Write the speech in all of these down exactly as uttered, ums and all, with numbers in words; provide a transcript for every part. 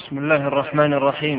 بسم الله الرحمن الرحيم.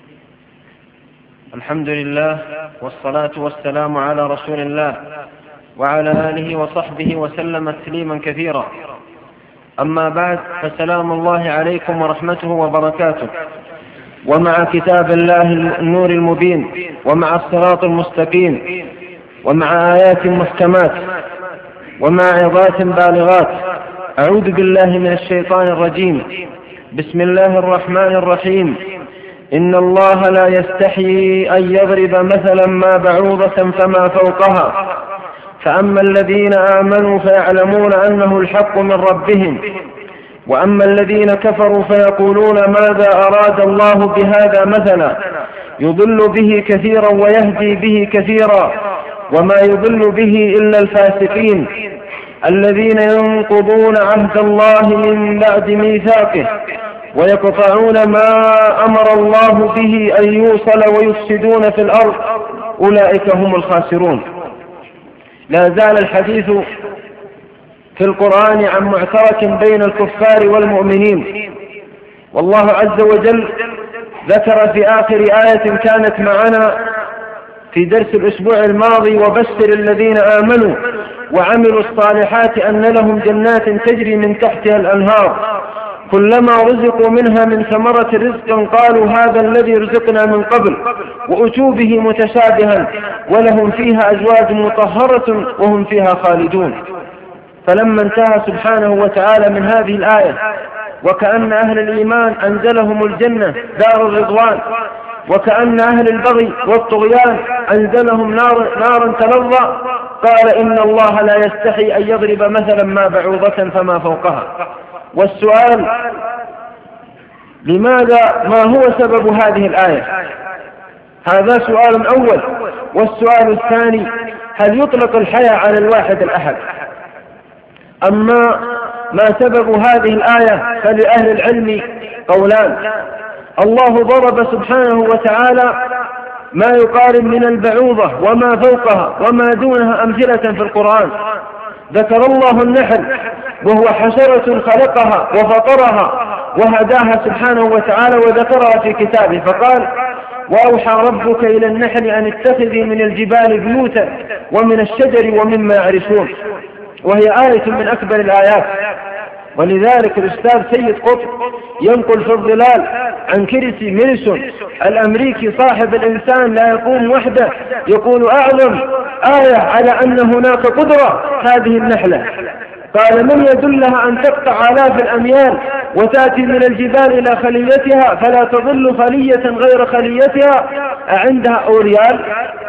الحمد لله والصلاة والسلام على رسول الله وعلى آله وصحبه وسلم تسليما كثيرا. أما بعد، فسلام الله عليكم ورحمته وبركاته، ومع كتاب الله النور المبين، ومع الصراط المستقيم، ومع آيات محكمات، ومع عظات بالغات. أعوذ بالله من الشيطان الرجيم. بسم الله الرحمن الرحيم. إن الله لا يستحيي أن يضرب مثلا ما بعوضة فما فوقها، فأما الذين آمنوا فيعلمون أنه الحق من ربهم، وأما الذين كفروا فيقولون ماذا أراد الله بهذا مثلا، يضل به كثيرا ويهدي به كثيرا، وما يضل به إلا الفاسقين الذين ينقضون عهد الله من بعد ميثاقه ويقطعون ما أمر الله به أن يوصل ويفسدون في الأرض، أولئك هم الخاسرون. لا زال الحديث في القرآن عن معترك بين الكفار والمؤمنين، والله عز وجل ذكر في آخر آية كانت معنا في درس الأسبوع الماضي: وبشر الذين آمنوا وعملوا الصالحات أن لهم جنات تجري من تحتها الأنهار كلما رزقوا منها من ثمرة رزق قالوا هذا الذي رزقنا من قبل وأتوا به متشابها ولهم فيها أزواج مطهرة وهم فيها خالدون. فلما انتهى سبحانه وتعالى من هذه الآية وكأن أهل الإيمان أنزلهم الجنة دار الرضوان، وكأن أهل البغي والطغيان أنزلهم نار نارا تلظى، قال إن الله لا يستحي أن يضرب مثلا ما بعوضة فما فوقها. والسؤال: لماذا؟ ما هو سبب هذه الآية؟ هذا سؤال أول. والسؤال الثاني: هل يطلق الحياة على الواحد الأحد؟ أما ما سبب هذه الآية فلأهل العلم قولان. الله ضرب سبحانه وتعالى ما يقارب من البعوضة وما فوقها وما دونها أمثلة في القرآن. ذكر الله النحل وهو حشرة خلقها وفطرها وهداها سبحانه وتعالى وذكرها في كتابه، فقال: وأوحى ربك إلى النحل أن اتخذي من الجبال بيوتا ومن الشجر ومما يعرشون، وهي آية من أكبر الآيات. ولذلك الأستاذ سيد قطب ينقل في الظلال عن كريسي ميلسون الأمريكي صاحب الإنسان لا يقوم وحده، يقول: أعظم آية على أن هناك قدرة هذه النحلة. قال: من يدلها أن تقطع آلاف الأميال وتأتي من الجبال إلى خليتها فلا تظل خلية غير خليتها، أعندها أوريال؟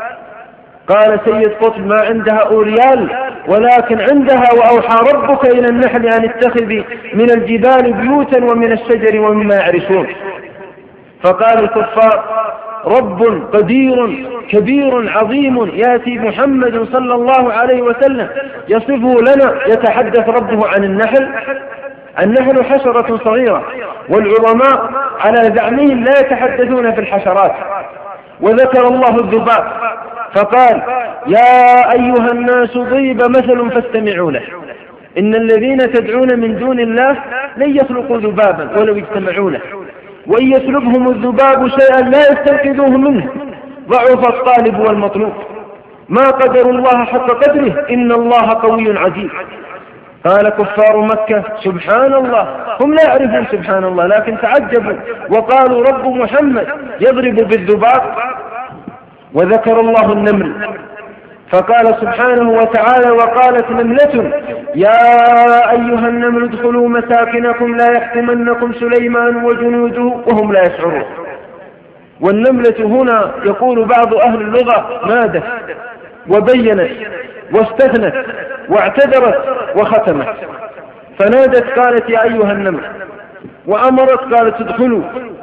قال سيد قطب: ما عندها أوريال، ولكن عندها وأوحى ربك إلى النحل أن اتخذي من الجبال بيوتا ومن الشجر ومما يعرشون. فقال الكفار: رب قدير كبير عظيم يأتي محمد صلى الله عليه وسلم يصفه لنا، يتحدث ربه عن النحل؟ النحل حشرة صغيرة، والعلماء على زعمهم لا يتحدثون في الحشرات. وذكر الله الذباب فقال: يا أيها الناس ضرب مثل فاستمعوا له، إن الذين تدعون من دون الله لن يخلقوا ذبابا ولو اجتمعوا له، وإن يسلبهم الذباب شيئا لا يستنقذوه منه، ضعف الطالب والمطلوب، ما قدر الله حق قدره، إن الله قوي عزيز. قال كفار مكة: سبحان الله، هم لا يعرفون سبحان الله، لكن تعجبوا وقالوا رب محمد يضرب بالذباب. وذكر الله النمل فقال سبحانه وتعالى: وقالت نملة يا أيها النمل ادخلوا مساكنكم لا يحطمنكم سليمان وجنوده وهم لا يشعرون. والنملة هنا يقول بعض أهل اللغة نادت وبينت واستثنت واعتذرت وختمت. فنادت قالت يا أيها النمل، وأمرت قالت ادخلوا،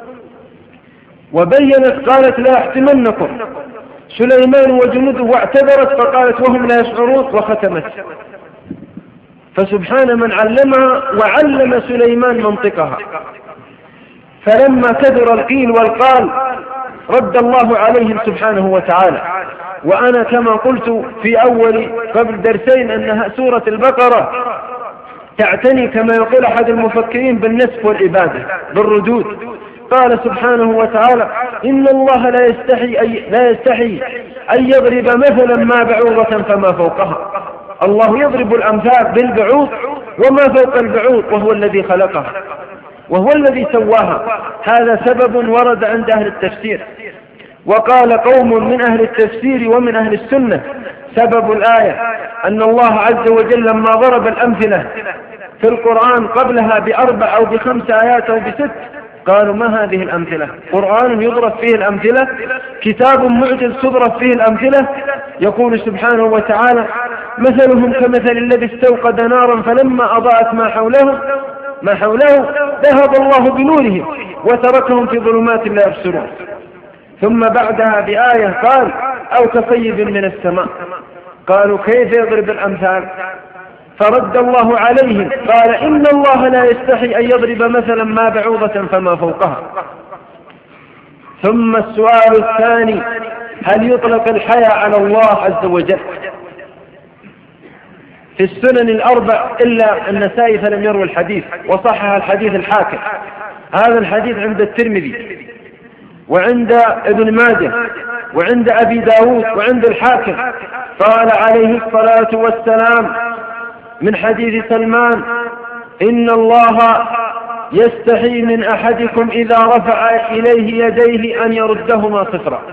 وبينت قالت لا يحطمنكم سليمان وجنوده، واعتذرت فقالت وهم لا يشعرون وختمت. فسبحان من علمها وعلم سليمان منطقها. فلما كثر القيل والقال رد الله عليهم سبحانه وتعالى. وأنا كما قلت في أول قبل درسين أنها سورة البقرة تعتني كما يقول أحد المفكرين بالنسب والإبادة بالردود، قال سبحانه وتعالى إن الله لا يستحي, أي لا يستحي أن يضرب مثلا ما بعوضة فما فوقها. الله يضرب الأمثال بالبعوض وما فوق البعوض وهو الذي خلقها وهو الذي سواها. هذا سبب ورد عند أهل التفسير. وقال قوم من أهل التفسير ومن أهل السنة سبب الآية أن الله عز وجل لما ضرب الأمثلة في القرآن قبلها بأربع أو بخمس آيات أو بست قالوا ما هذه الأمثلة؟ قرآن يضرب فيه الأمثلة، كتاب معجز تضرب فيه الأمثلة. يقول سبحانه وتعالى مثلهم كمثل الذي استوقد نارا فلما أضاءت ما حوله ما حوله ذهب الله بنورهم وتركهم في ظلمات لا يبصرون. ثم بعدها بآية قال أو كصيب من السماء. قالوا كيف يضرب الأمثال؟ فرد الله عليهم قال إن الله لا يستحي أن يضرب مثلا ما بعوضة فما فوقها. ثم السؤال الثاني هل يطلق الحياء على الله عز وجل؟ في السنن الأربع إلا النسائي فلم يروي الحديث، وصحح الحديث الحاكم. هذا الحديث عند الترمذي وعند ابن ماجه وعند أبي داود وعند الحاكم. قال عليه الصلاة والسلام من حديث سلمان إن الله يستحي من أحدكم إذا رفع إليه يديه أن يردهما صفرا.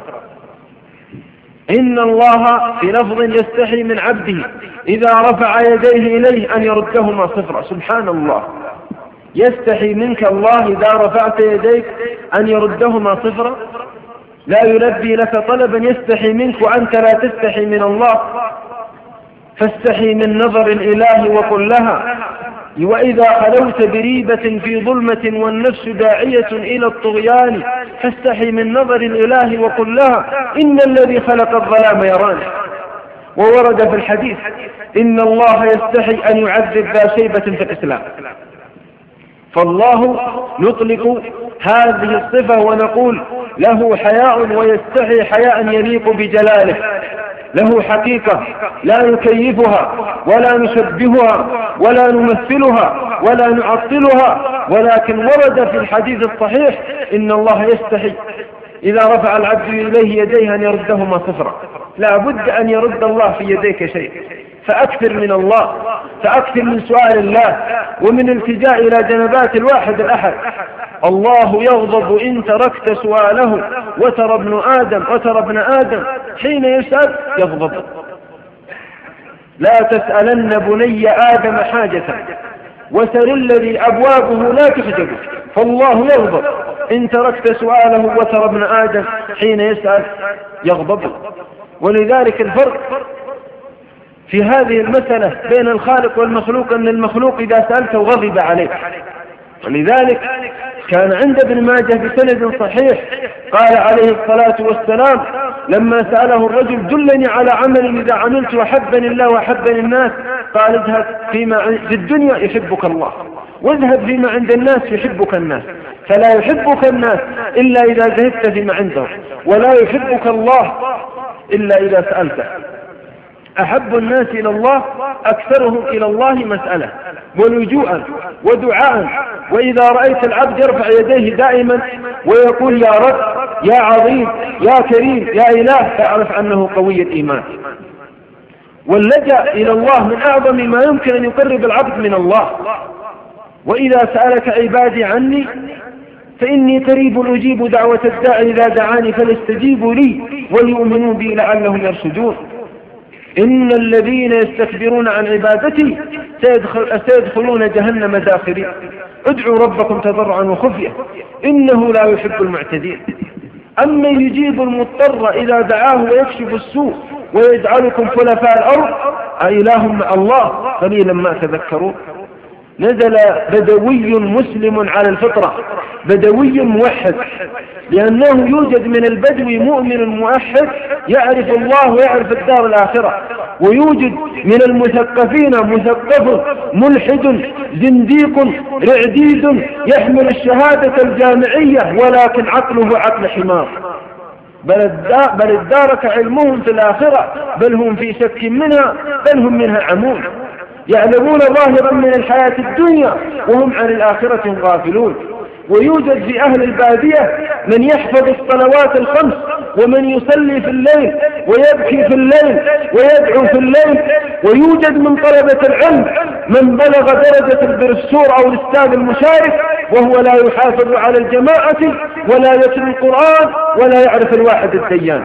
إن الله في لفظ يستحي من عبده إذا رفع يديه إليه أن يردهما صفرا. سبحان الله، يستحي منك الله إذا رفعت يديك أن يردهما صفرا. لا يلبي لك طلبا يستحي منك وأنت لا تستحي من الله. فاستحي من نظر الإله وقل لها وإذا خلوت بريبة في ظلمة والنفس داعية إلى الطغيان فاستحي من نظر الإله وقل لها إن الذي خلق الظلام يراني. وورد في الحديث إن الله يستحي أن يعذب ذا شيبة في الإسلام. فالله نطلق هذه الصفة ونقول له حياء ويستحي حياء يليق بجلاله، له حقيقة لا نكيفها ولا نشبهها ولا نمثلها ولا نعطلها، ولكن ورد في الحديث الصحيح إن الله يستحي إذا رفع العبد إليه يديه أن يردهما صفرا. لا بد أن يرد الله في يديك شيء، فأكثر من الله، فأكثر من سؤال الله ومن التجاء إلى جنبات الواحد الأحد. الله يغضب إن تركت سؤاله وترى ابن آدم وترى ابن آدم حين يسأل يغضب. لا تسألن بني آدم حاجة وسل الذي أبوابه لا تحجب. فالله يغضب إن تركت سؤاله وترى ابن آدم حين يسأل يغضب. ولذلك الفرق في هذه المسألة بين الخالق والمخلوق أن المخلوق إذا سألته غضب عليه. ولذلك كان عند ابن ماجه بسند صحيح قال عليه الصلاة والسلام لما سأله الرجل دلني على عمل إذا عملت وحبني الله وحبني الناس، قال اذهب فيما في الدنيا يحبك الله واذهب فيما عند الناس يحبك الناس. فلا يحبك الناس إلا إذا ذهبت فيما عندهم، ولا يحبك الله إلا إذا سألته. أحب الناس إلى الله أكثرهم إلى الله مسألة ولجوءا ودعاء. وإذا رأيت العبد يرفع يديه دائما ويقول يا رب يا عظيم يا كريم يا إله فاعرف أنه قوي الإيمان. واللجأ إلى الله من أعظم ما يمكن أن يقرب العبد من الله. وإذا سألك عبادي عني فإني قريب أجيب دعوة الداعي إذا دعاني فليستجيبوا لي وليؤمنوا بي لعلهم يرشدون. إن الذين يستكبرون عن عبادتي سيدخل سيدخلون جهنم داخرين. ادعوا ربكم تضرعا وخفية إنه لا يحب المعتدين. أما يجيب المضطر إذا دعاه ويكشف السوء ويجعلكم خلفاء الأرض أإله مع الله قليلا ما تذكرون. نزل بدوي مسلم على الفطرة، بدوي موحد، لأنه يوجد من البدو مؤمن موحد يعرف الله ويعرف الدار الآخرة، ويوجد من المثقفين مثقف ملحد زنديق رعديد يحمل الشهادة الجامعية ولكن عقله عقل حمار. بل ادارك علمهم في الآخرة بل هم في شك منها بل هم منها عمون. يعلمون ظاهرا من الحياة الدنيا وهم عن الآخرة غافلون. ويوجد في أهل البادية من يحفظ الصلوات الخمس ومن يصلي في الليل ويبكي في الليل ويدعو في الليل، ويوجد من طلبة العلم من بلغ درجة البرسور أو الأستاذ المشارك وهو لا يحافظ على الجماعة ولا يتلو القرآن ولا يعرف الواحد الديان.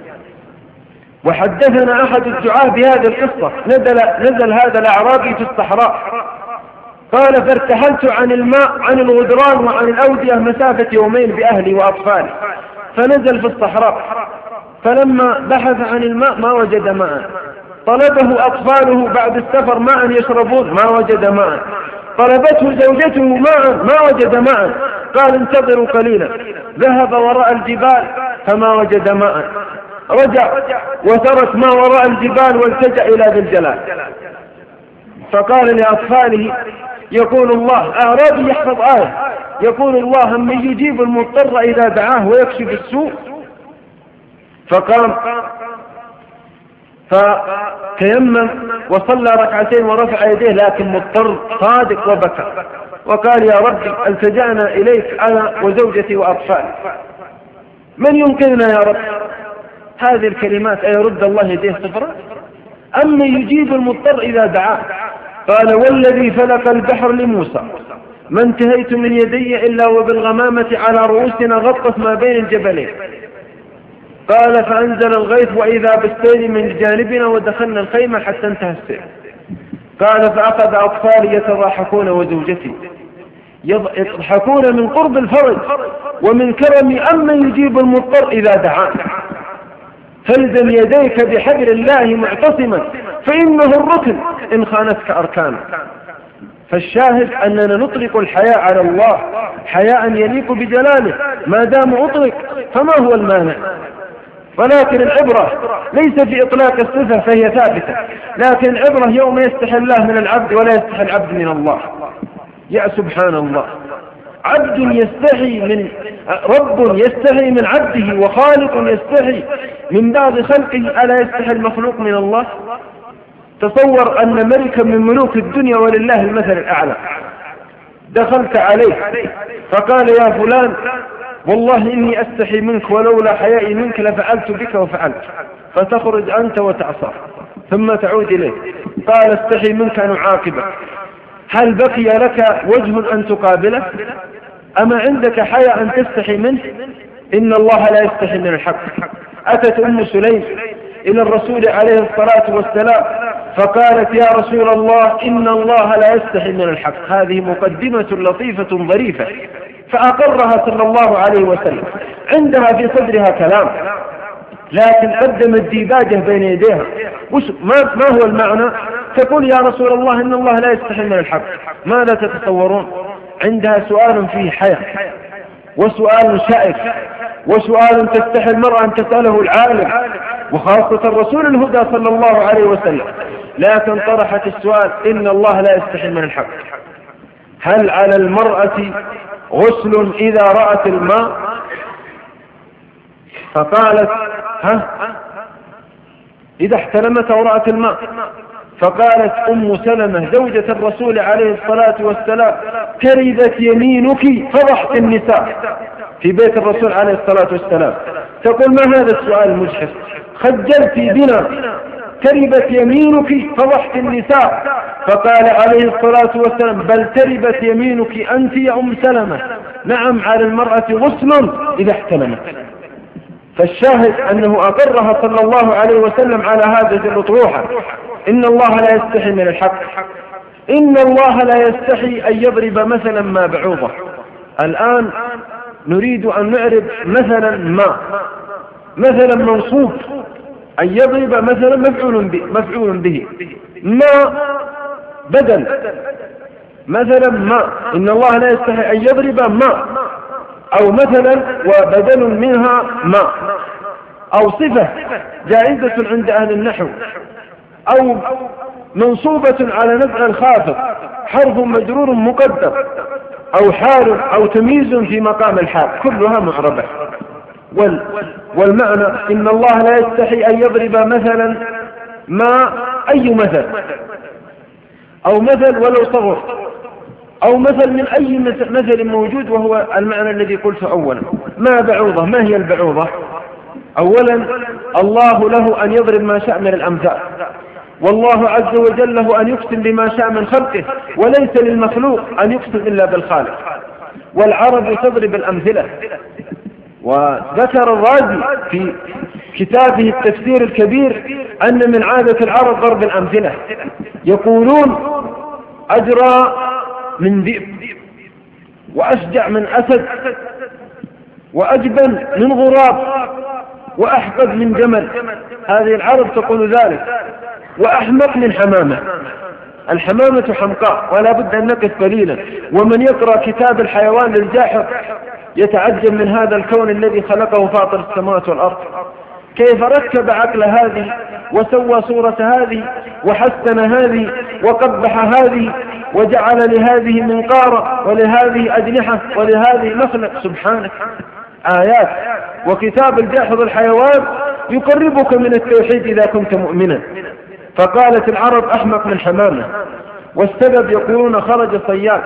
وحدثنا أحد الدعاة بهذه القصة، نزل, نزل هذا الأعرابي في الصحراء، قال فارتحلت عن الماء عن الغدران وعن الأودية مسافة يومين بأهلي وأطفالي، فنزل في الصحراء، فلما بحث عن الماء ما وجد ماء، طلبه أطفاله بعد السفر ماء يشربون ما وجد ماء، طلبته زوجته ماء ما وجد ماء، قال انتظروا قليلا، ذهب وراء الجبال فما وجد ماء، رجع وترك ما وراء الجبال والتجأ إلى ذي الجلال، فقال لأطفاله يقول الله، أعرابي يحفظ آية يقول الله من يجيب المضطر إذا دعاه ويكشف السوء، فقام فتيمم وصلى ركعتين ورفع يديه لكن مضطر صادق وبكى وقال يا ربي التجأنا إليك أنا وزوجتي وأطفالي، من ينقذنا يا رب؟ هذه الكلمات أيرد الله يديه صفرا؟ أما يجيب المضطر إذا دعاه. قال والذي فلق البحر لموسى ما انتهيت من يدي إلا وبالغمامة على رؤوسنا غطت ما بين الجبلين، قال فأنزل الغيث وإذا بالسيل من جانبنا ودخلنا الخيمة حتى انتهى السيل، قال فأخذ أطفالي يتضاحكون وزوجتي يضحكون من قرب الفرج ومن كرم أمن يجيب المضطر إذا دعاه، فالزم يديك بحبل الله معتصما فإنه الركن إن خانتك أركانه. فالشاهد أننا نطلق الحياء على الله حياء يليق بجلاله، ما دام أطلق فما هو المانع؟ ولكن العبرة ليس في إطلاق الصفة فهي ثابتة، لكن العبرة يوم يستحي الله من العبد ولا يستحي العبد من الله. يا سبحان الله، عبد يستحي من رب يستحي من عبده وخالق يستحي من بعض خلقه، ألا يستحي المخلوق من الله؟ تصور أن ملكا من ملوك الدنيا ولله المثل الأعلى دخلت عليه فقال يا فلان والله إني أستحي منك ولولا حيائي منك لفعلت بك وفعلت، فتخرج أنت وتعصر ثم تعود إليه، قال استحي منك أن أعاقبك، هل بقي لك وجه أن تقابله؟ أما عندك حياء أن تستحي منه؟ إن الله لا يستحي من الحق. أتت أم سليم إلى الرسول عليه الصلاة والسلام فقالت يا رسول الله إن الله لا يستحي من الحق. هذه مقدمة لطيفة ظريفة، فأقرها صلى الله عليه وسلم، عندها في صدرها كلام لكن قدمت ديباجة بين يديها. ما, ما هو المعنى؟ تقول يا رسول الله إن الله لا يستحي من الحق، ماذا تتصورون؟ عندها سؤال فيه حياة وسؤال شائك وسؤال تستحي المرأة أن تسأله العالم وخاصة الرسول الهدى صلى الله عليه وسلم، لكن طرحت السؤال إن الله لا يستحي من الحق. هل على المرأة غسل إذا رأت الماء؟ فقالت ها إذا احتلمت ورأت الماء. فقالت أم سلمة زوجة الرسول عليه الصلاة والسلام كربت يمينك فضحت النساء في بيت الرسول عليه الصلاة والسلام، تقول ما هذا السؤال المجحف؟ خجلت بنا، كربت يمينك فضحت النساء. فقال عليه الصلاة والسلام بل تربت يمينك أنت يا أم سلمة، نعم على المرأة غسل إذا احتلمت. فالشاهد أنه أقرها صلى الله عليه وسلم على هذه الأطروحة، إن الله لا يستحي من الحق، إن الله لا يستحي أن يضرب مثلا ما بعوضة. الآن نريد أن نعرف مثلا ما مثلا منصوب أن يضرب مثلا مفعول به, مفعول به ما بدل مثلا ما، إن الله لا يستحي أن يضرب ما، أو مثلا وبدل منها ما، أو صفة جائزة عند أهل النحو، أو منصوبة على نفع الخافض حرف مجرور مقدر، أو حال أو تمييز في مقام الحال، كلها معربة. وال والمعنى إن الله لا يستحي أن يضرب مثلا ما أي مثل، أو مثل ولو صغر، أو مثل من أي مثل موجود، وهو المعنى الذي قلته أولا. ما بعوضة؟ ما هي البعوضة؟ أولا الله له أن يضرب ما شاء من الأمثال، والله عز وجل له أن يقسم بما شاء من خلقه، وليس للمخلوق أن يقسم إلا بالخالق. والعرب تضرب الأمثلة، وذكر الرازي في كتابه التفسير الكبير أن من عادة العرب ضرب الأمثلة. يقولون أجرى من ذئب، وأشجع من أسد، وأجبن من غراب، وأحقد من جمل. هذه العرب تقول ذلك. وأحمق من حمامة. الحمامة حمقاء، ولا بد أن نقف قليلا. ومن يقرأ كتاب الحيوان للجاحظ يتعجب من هذا الكون الذي خلقه فاطر السماوات والأرض، كيف ركب عقل هذه، وسوى صورة هذه، وحسن هذه، وقبح هذه، وجعل لهذه منقارة، ولهذه أجنحة، ولهذه مخلق. سبحانك. آيات. وكتاب الجاحظ الحيوان يقربك من التوحيد إذا كنت مؤمنا. فقالت العرب أحمق من حمامة. والسبب يقولون خرج صياد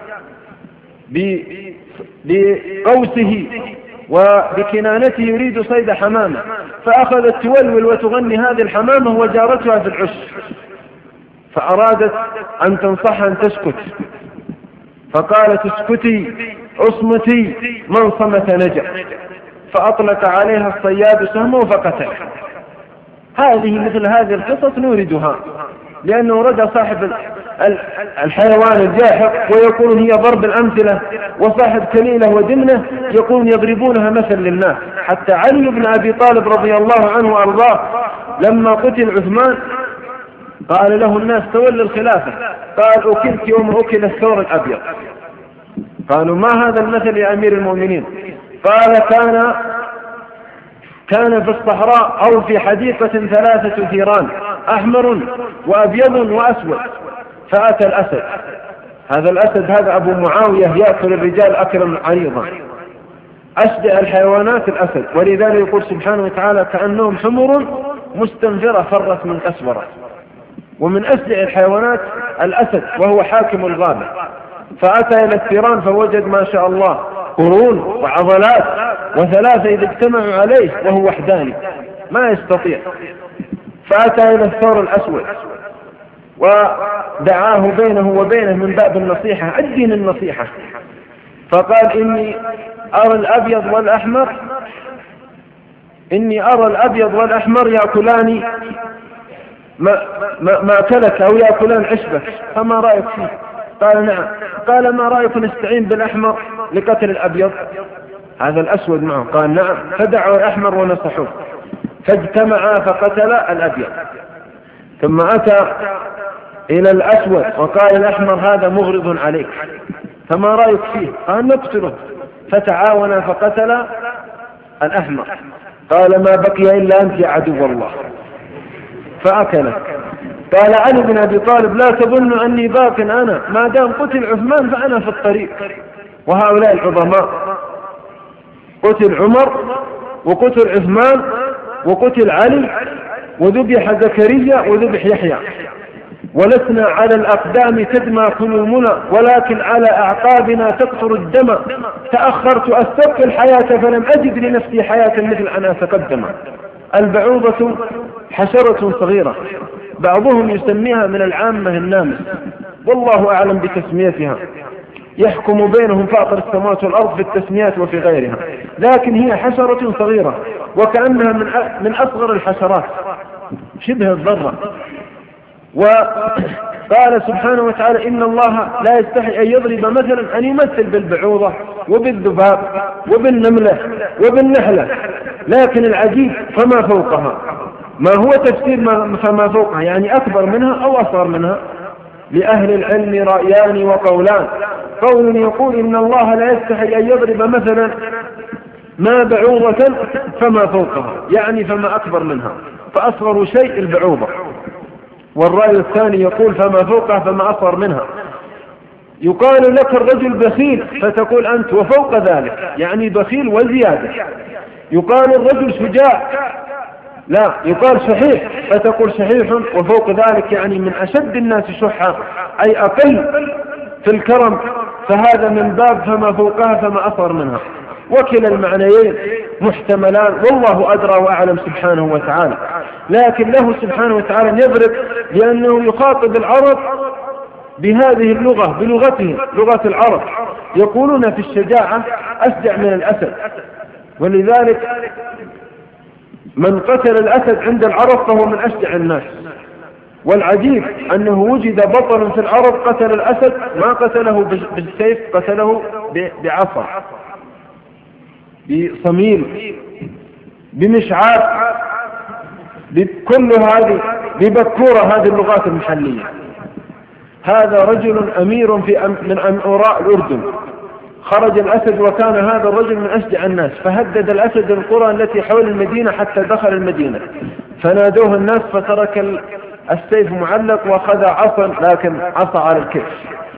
بقوسه وبكنانته يريد صيد حمامة، فأخذت تولول وتغني هذه الحمامة وجارتها في العش، فأرادت أن تنصحها أن تسكت، فقالت اسكتي اصمتي، من صمت نجا. فأطلق عليها الصياد سهمه فقتله. هذه مثل هذه القصص نوردها، لأنه رجع صاحب الحيوان الجاحظ ويقول هي ضرب الأمثلة، وصاحب كليلة ودمنة يقول يضربونها مثل للناس. حتى علي بن أبي طالب رضي الله عنه وأرضاه لما قتل عثمان قال له الناس تولى الخلافة، قال أكلت يوم أكل الثور الأبيض. قالوا ما هذا المثل يا أمير المؤمنين؟ قال كان كان في الصحراء أو في حديقة ثلاثة ثيران، أحمر وأبيض وأسود، فأتى الأسد. هذا الأسد هذا أبو معاوية يأكل الرجال أكلا عريضا، أشجع الحيوانات الأسد، ولذلك يقول سبحانه وتعالى كأنهم حمر مستنفرة فرت من أسورة. ومن أشجع الحيوانات الأسد وهو حاكم الغابة. فأتى إلى الثيران فوجد ما شاء الله قرون وعضلات، وثلاثة إذا اجتمعوا عليه وهو وحداني ما يستطيع. فأتى إلى الثور الأسود ودعاه بينه وبينه من باب النصيحة، أدين النصيحة. فقال إني أرى الأبيض والأحمر إني أرى الأبيض والأحمر يأكلان ما, ما, ما أكلك أو يأكلان عشبك، فما رأيك فيه؟ قال نعم. قال ما رأيك نستعين بالأحمر لقتل الأبيض؟ هذا الأسود معه. قال نعم. فدعوا الأحمر ونصحوه، فاجتمعا فقتل الأبيض. ثم أتى إلى الأسود وقال الأحمر هذا مغرض عليك، فما رأيك فيه؟ قال نقتله. فتعاونا فقتل الأحمر. قال ما بقي إلا أنت يا عدو الله، فأكله. قال علي بن أبي طالب لا تظن أني باق أنا، ما دام قتل عثمان فأنا في الطريق. وهؤلاء العظماء قتل عمر وقتل عثمان وقتل علي وذبح زكريا وذبح يحيى، ولسنا على الأقدام تدمى قلوبنا ولكن على أعقابنا تقطر الدم. تأخرت أستبقي الحياة فلم أجد لنفسي حياة مثل أن أتقدم. البعوضة حشرة صغيرة بعضهم يسميها من العامة النامس، والله أعلم بتسميتها، يحكم بينهم فاطر السماوات والأرض في التسميات وفي غيرها، لكن هي حشرة صغيرة وكأنها من من أصغر الحشرات شبه الذرة. وقال سبحانه وتعالى إن الله لا يستحي أن يضرب مثلا، أن يمثل بالبعوضة وبالذباب وبالنملة وبالنحلة، لكن العجيب فما فوقها. ما هو تفسير ما فما فوقها؟ يعني أكبر منها أو أصغر منها؟ لأهل العلم رأيان وقولان. قول يقول إن الله لا يستحي أن يضرب مثلا ما بعوضة فما فوقها، يعني فما أكبر منها، فأصغر شيء البعوضة. والرأي الثاني يقول فما فوقها فما أصغر منها. يقال لك الرجل بخيل فتقول أنت وفوق ذلك، يعني بخيل وزيادة. يقال الرجل شجاع، لا يقال شحيح فتقول شحيح وفوق ذلك، يعني من أشد الناس شحا، أي أقل في الكرم فهذا من باب فما فوقها فما أصغر منها، وكلا المعنيين محتملان والله أدرى وأعلم سبحانه وتعالى. لكن له سبحانه وتعالى يضرب لأنه يخاطب العرب بهذه اللغة بلغتهم لغة العرب، يقولون في الشجاعة أشجع من الأسد، ولذلك من قتل الأسد عند العرب فهو من أشجع الناس. والعجيب أنه وجد بطل في العرب قتل الأسد ما قتله بالسيف، قتله بعصا بصميل بمشعار بكل هذه ببكورة هذه اللغات المحلية. هذا رجل أمير في أم من أمراء الأردن، خرج الأسد وكان هذا الرجل من أشجع الناس، فهدد الأسد القرى التي حول المدينة حتى دخل المدينة، فنادوه الناس فترك السيف معلق وأخذ عصا، لكن عصا على الكتف،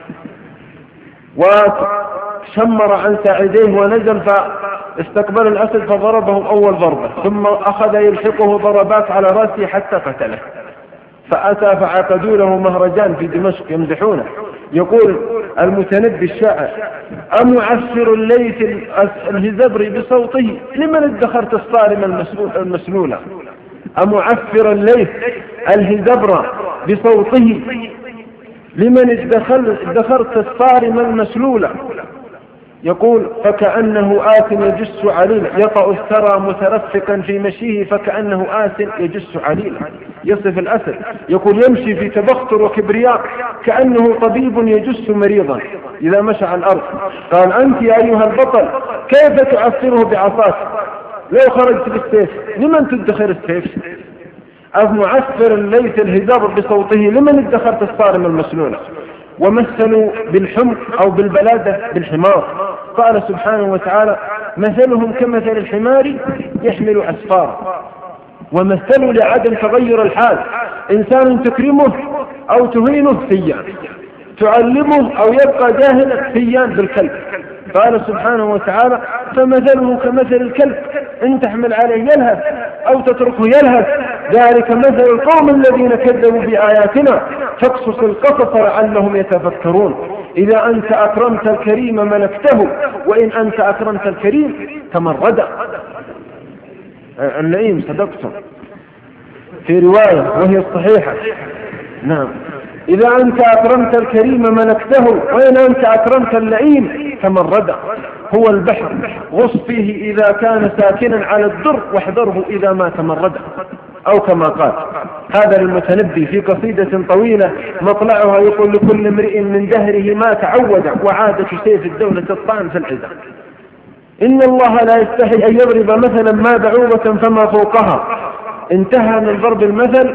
وشمر عن ساعديه ونزل فاستقبل الأسد فضربه أول ضربة، ثم أخذ يلحقه ضربات على رأسه حتى قتله. فأتى فعقدوا له مهرجان في دمشق يمدحونه. يقول المتنبي الشاعر: أمعفر الليث الهزبري بصوته لمن ادخرت الصارم المسلولة. أمعفر الليث الهزبر بصوته لمن ادخرت الصارم المسلولة. يقول: فكأنه آت يجس عليلا، يطأ الثرى مترفقا في مشيه فكأنه آت يجس عليلا. يصف الأسد يقول: يمشي في تبختر وكبرياء كأنه طبيب يجس مريضا إذا مشى على الأرض. قال: أنت يا أيها البطل كيف تعصره بعصاك؟ لو خرجت بالسيف لمن تدخر السيف؟ أمعفر الليث الهزار بصوته لمن ادخرت الصارم المسلولة. ومثلوا بالحمق أو بالبلادة بالحمار. قال سبحانه وتعالى: مثلهم كمثل الحمار يحمل أسفارا. ومثلوا لعدم تغير الحال: إنسان تكرمه أو تهينه ثيان، تعلمه أو يبقى جاهلا ثيان بالكلب. قال سبحانه وتعالى: فمثله كمثل الكلب إن تحمل عليه يلهث أو تتركه يلهث، ذلك مثل القوم الذين كذبوا بآياتنا فاقصص القصص لعلهم يتفكرون. إذا أنت أكرمت الكريم ملكته، وإن أنت أكرمت الكريم تمرد. اللئيم صدقتم في رواية وهي الصحيحة. نعم، إذا أنت أكرمت الكريم ملكته، وإن أنت أكرمت اللئيم تمرد. هو البحر غص فيه إذا كان ساكنا على الدر، واحذره إذا ما تمرد، أو كما قال. هذا المتنبي في قصيدة طويلة مطلعها يقول: لكل امرئ من دهره ما تعود، وعادة سيف الدولة الطعن في العزة. إن الله لا يستحي أن يضرب مثلا ما بعوضة فما فوقها. انتهى من ضرب المثل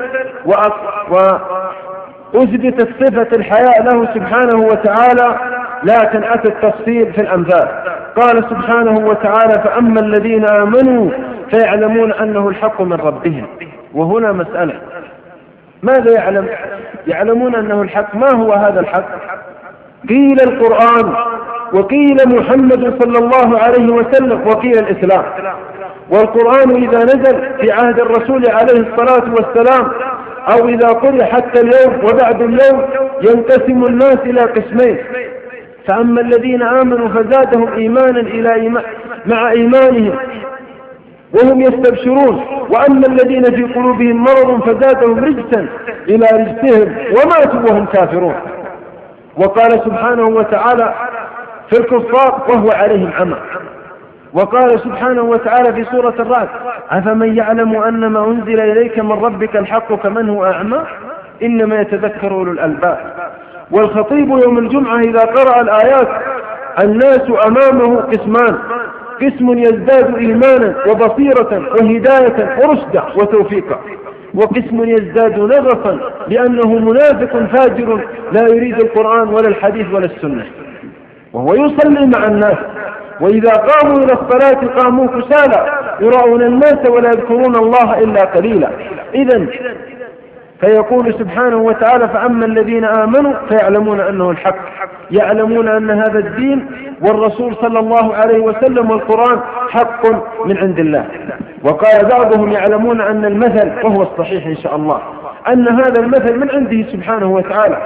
وأثبتت صفة الحياء له سبحانه وتعالى، لكن أتى التفصيل في الأمثال. قال سبحانه وتعالى: فأما الذين آمنوا فيعلمون أنه الحق من ربهم. وهنا مسألة: ماذا يعلم؟ يعلمون أنه الحق. ما هو هذا الحق؟ قيل القرآن، وقيل محمد صلى الله عليه وسلم، وقيل الإسلام. والقرآن إذا نزل في عهد الرسول عليه الصلاة والسلام أو إذا قرئ حتى اليوم وبعد اليوم ينقسم الناس إلى قسمين: فأما الذين آمنوا فزادهم إيمانا إلى إيمان مع إيمانهم وهم يستبشرون، وأما الذين في قلوبهم مرض فزادهم رجسا إلى رجسهم وماتوا وهم كافرون. وقال سبحانه وتعالى في الكفار: وهو عليهم عمى. وقال سبحانه وتعالى في سورة الرعد: أفمن يعلم أن ما أنزل إليك من ربك الحق كمن هو أعمى إنما يتذكر أولو الألباب. والخطيب يوم الجمعة إذا قرأ الآيات: الناس أمامه قسمان: قسم يزداد إيمانا وبصيرة وهداية ورشدا وتوفيقا، وقسم يزداد نغصا لأنه منافق فاجر لا يريد القرآن ولا الحديث ولا السنة، وهو يصلي مع الناس، وإذا قاموا إلى الصلاة قاموا كسالى يراؤون الناس ولا يذكرون الله إلا قليلا. إذن فيقول سبحانه وتعالى: فأما الذين آمنوا فيعلمون أنه الحق، يعلمون أن هذا الدين والرسول صلى الله عليه وسلم والقرآن حق من عند الله. وقال بعضهم: يعلمون أن المثل، وهو الصحيح إن شاء الله، أن هذا المثل من عنده سبحانه وتعالى،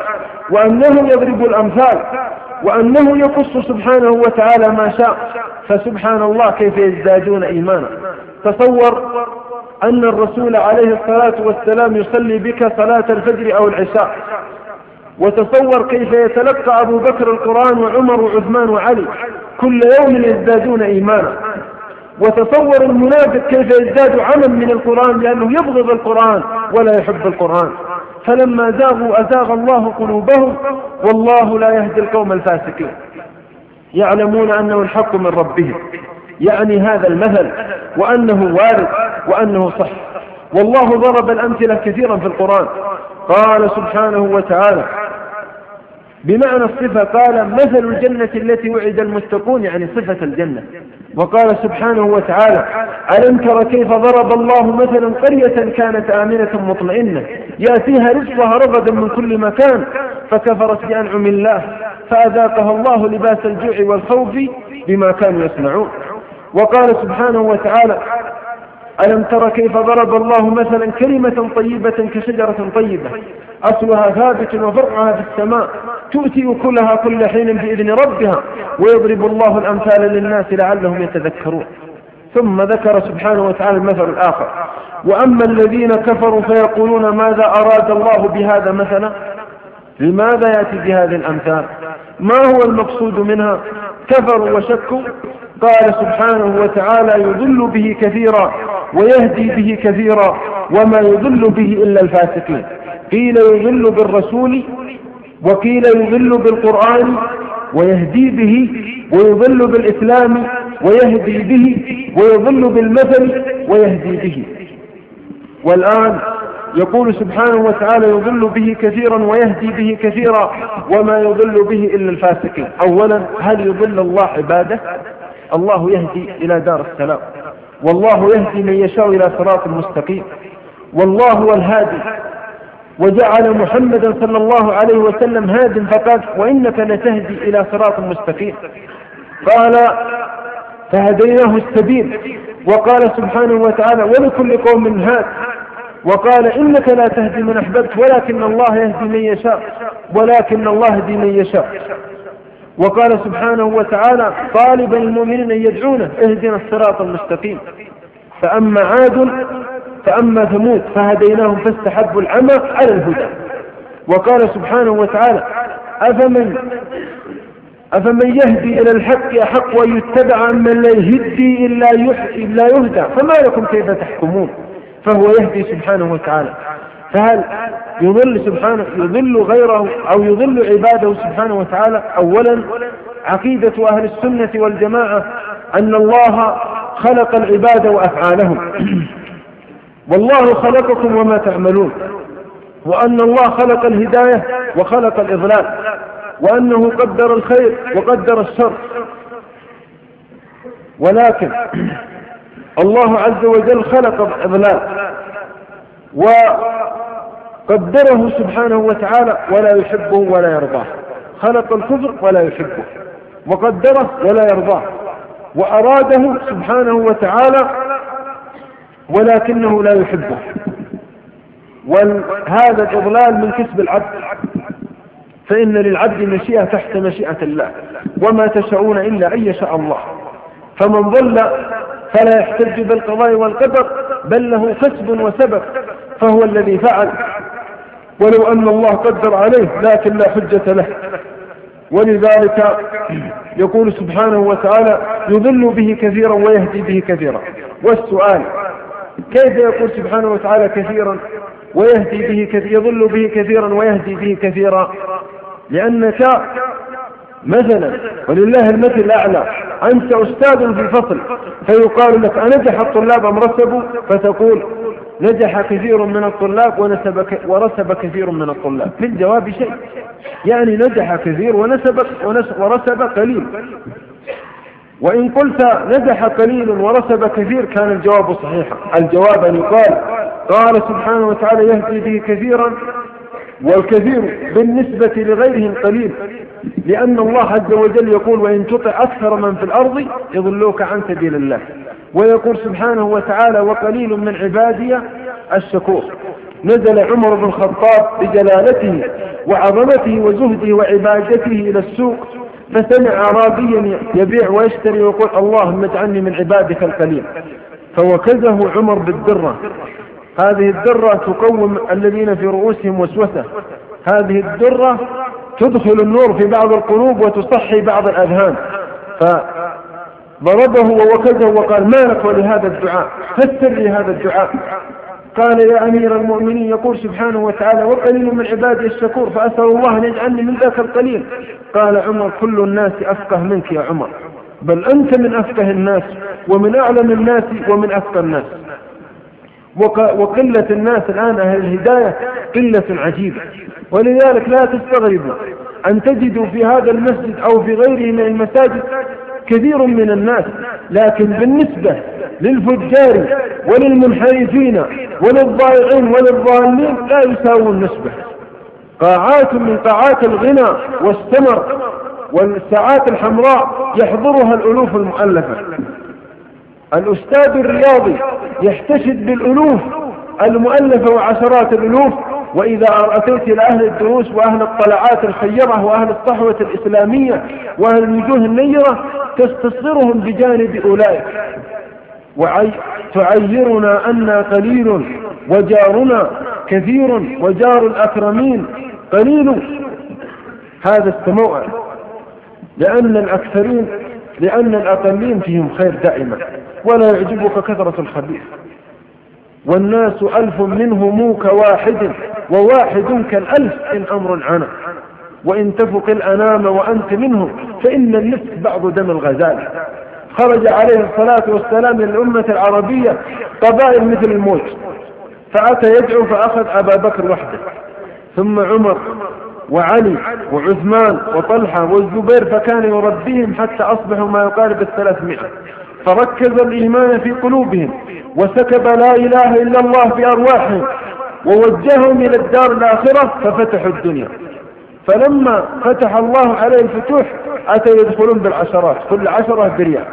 وأنه يضرب الأمثال، وأنه يقص سبحانه وتعالى ما شاء. فسبحان الله كيف يزدادون إيمانا. تصور أن الرسول عليه الصلاة والسلام يصلي بك صلاة الفجر أو العشاء، وتصور كيف يتلقى أبو بكر القرآن وعمر وعثمان وعلي كل يوم يزدادون إيمانا. وتصور المنافق كيف يزداد عما من القرآن لأنه يبغض القرآن ولا يحب القرآن. فلما زاغوا أزاغ الله قلوبهم والله لا يهدي القوم الفاسقين. يعلمون أنه الحق من ربهم، يعني هذا المثل، وأنه وارد وأنه صح. والله ضرب الأمثلة كثيرا في القرآن. قال سبحانه وتعالى بمعنى الصفة، قال مثل الجنة التي وعد المتقون، يعني صفة الجنة. وقال سبحانه وتعالى ألم تر كيف ضرب الله مثلا قرية كانت آمنة مطمئنة يأتيها رزقها رغدا من كل مكان فكفرت بأنعم الله فأذاقها الله لباس الجوع والخوف بما كانوا يصنعون. وقال سبحانه وتعالى ألم تر كيف ضرب الله مثلا كلمة طيبة كشجرة طيبة أصلها ثابت وفرعها في السماء تؤتي أكلها كل حين بإذن ربها ويضرب الله الأمثال للناس لعلهم يتذكرون. ثم ذكر سبحانه وتعالى المثل الآخر وأما الذين كفروا فيقولون ماذا أراد الله بهذا مثلا، لماذا يأتي بهذه الأمثال، ما هو المقصود منها؟ كفروا وشكوا. قال سبحانه وتعالى يضل به كثيرا ويهدي به كثيرا وما يضل به إلا الفاسقين. قيل يضل بالرسول وقيل يضل بالقرآن ويهدي به، ويضل بالإسلام ويهدي به، ويضل بالمثل ويهدي به. والآن يقول سبحانه وتعالى يضل به كثيرا ويهدي به كثيرا وما يضل به إلا الفاسقين. أولا، هل يضل الله عباده؟ الله يهدي إلى دار السلام، والله يهدي من يشاء إلى صراط مستقيم، والله هو الهادي، وجعل محمدا صلى الله عليه وسلم هاد فقال وإنك لتهدي إلى صراط مستقيم. قال فهديناه السبيل. وقال سبحانه وتعالى ولكل قوم هاد. وقال إنك لا تهدي من أحببت ولكن الله يهدي من يشاء ولكن الله يهدي من يشاء. وقال سبحانه وتعالى طالبا المؤمنين أن يدعونه اهدنا الصراط المستقيم. فأما عاد فأما ثمود فهديناهم فاستحبوا العمى على الهدى. وقال سبحانه وتعالى أفمن أفمن يهدي إلى الحق أحق ويتبع من لا يهدي إلا إلا يهدى فما لكم كيف تحكمون. فهو يهدي سبحانه وتعالى. فهل يضل سبحانه يضل غيره أو يضل عباده سبحانه وتعالى؟ أولا، عقيدة أهل السنة والجماعة أن الله خلق العباد وأفعالهم والله خلقكم وما تعملون، وأن الله خلق الهداية وخلق الإضلال، وأنه قدر الخير وقدر الشر. ولكن الله عز وجل خلق الإضلال وقدره سبحانه وتعالى ولا يحبه ولا يرضاه. خلق الكفر ولا يحبه وقدره ولا يرضاه، وأراده سبحانه وتعالى ولكنه لا يحبه. وهذا الإضلال من كسب العبد، فإن للعبد مشيئة تحت مشيئة الله وما تشاءون إلا أن يشاء الله. فمن ضل فلا يحتج بالقضاء والقدر بل له كسب وسبب فهو الذي فعل، ولو أن الله قدر عليه لكن لا حجة له. ولذلك يقول سبحانه وتعالى يضل به كثيرا ويهدي به كثيرا. والسؤال كيف يقول سبحانه وتعالى كثيرا ويهدي به كثيرا يضل به كثيرا ويهدي به كثيرا؟ لأنك مثلا ولله المثل الأعلى أنت أستاذ في فصل فيقال لك أنجح الطلاب أم رسبوا؟ فتقول نجح كثير من الطلاب ونسب ورسب كثير من الطلاب. في الجواب شيء، يعني نجح كثير ونسب ورسب قليل. وإن قلت نجح قليل ورسب كثير كان الجواب صحيحا. الجواب أن يقال قال سبحانه وتعالى يهدي به كثيرا والكثير بالنسبة لغيرهم قليل، لأن الله عز وجل يقول وإن تطع أكثر من في الأرض يضلوك عن سبيل الله. ويقول سبحانه وتعالى وقليل من عبادي الشكور. نزل عمر بن الخطاب بجلالته وعظمته وزهده وعبادته إلى السوق، فسمع أعرابيا يبيع ويشتري ويقول اللهم اجعلني من عبادك القليل، فوكزه عمر بالدرة. هذه الدرة تقوم الذين في رؤوسهم وسوسة، هذه الدرة تدخل النور في بعض القلوب وتصحي بعض الأذهان. فضربه ووكزه وقال ما لك ولهذا الدعاء؟ فسر لي هذا الدعاء. قال يا أمير المؤمنين يقول سبحانه وتعالى وقليل من عبادي الشكور، فأسأل الله أن يجعلني من ذاك القليل. قال عمر كل الناس أفقه منك يا عمر، بل أنت من أفقه الناس ومن أعلم الناس ومن أفقه الناس. وقلة الناس الآن أهل الهداية قلة عجيبة، ولذلك لا تستغربوا أن تجدوا في هذا المسجد أو في غيره من المساجد كثير من الناس، لكن بالنسبة للفجار وللمنحرفين وللضائعين وللضالين لا يساوون نسبة. قاعات من قاعات الغنى والسمر والساعات الحمراء يحضرها الألوف المؤلفة. الأستاذ الرياضي يحتشد بالألوف المؤلفة وعشرات الألوف، وإذا أتيت إلى أهل الدروس وأهل الطلعات الخيرة وأهل الصحوة الإسلامية وأهل الوجوه النيرة تستصغرهم بجانب أولئك، وتعيرنا أنا قليل وجارنا كثير وجار الأكرمين قليل. هذا السموع لأن الأكثرين لأن الأقلين فيهم خير دائما، ولا يعجبك كثرة الخبيث. والناس ألف منهم كواحد وواحد كالألف إن أمر عنا، وإن تفق الأنام وأنت منهم فإن النفس بعض دم الغزال. خرج عليه الصلاة والسلام من الأمة العربية قبائل مثل الموج، فأتى يدعو فأخذ أبا بكر وحده، ثم عمر وعلي وعثمان وطلحة والزبير، فكان يربيهم حتى أصبحوا ما يقارب الثلاثمائة، فركز الإيمان في قلوبهم وسكب لا إله إلا الله في أرواحهم ووجههم إلى الدار الآخرة ففتحوا الدنيا. فلما فتح الله عليه الفتوح أتى يدخلون بالعشرات، كل عشرة بريال.